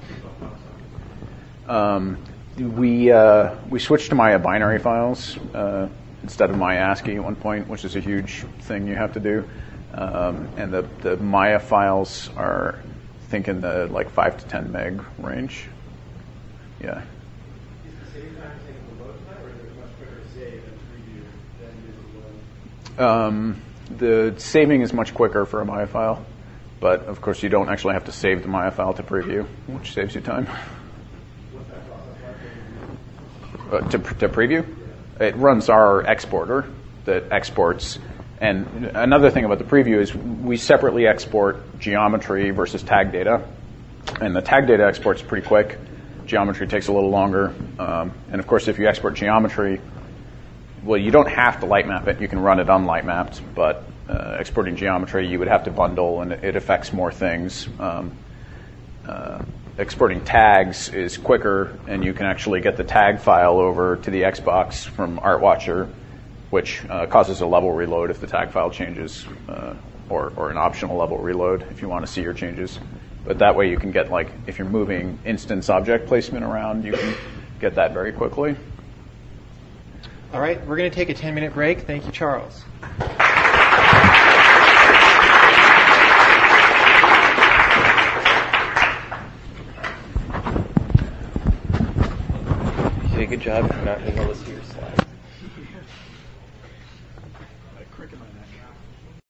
Um, we uh, we switched to Maya binary files uh, instead of Maya ASCII at one point, which is a huge thing you have to do. Um, and the, the Maya files are, I think, in the like five to ten meg range. Yeah. Is the save time taking the most time, or is it much quicker to save and preview than use the load? Um, the saving is much quicker for a Maya file, but of course you don't actually have to save the Maya file to preview, which saves you time. What's that process like? Uh, to, to preview? It runs our exporter that exports. And another thing about the preview is we separately export geometry versus tag data. And the tag data export's pretty quick. Geometry takes a little longer. Um, and of course, if you export geometry, well, you don't have to light map it. You can run it unlight mapped. But uh, exporting geometry, you would have to bundle, and it affects more things. Um, uh, exporting tags is quicker, and you can actually get the tag file over to the Xbox from ArtWatcher, which uh, causes a level reload if the tag file changes, uh, or, or an optional level reload if you want to see your changes. But that way you can get, like, if you're moving instance object placement around, you can get that very quickly. All right, we're going to take a ten-minute break. Thank you, Charles. You did a good job not being able to see your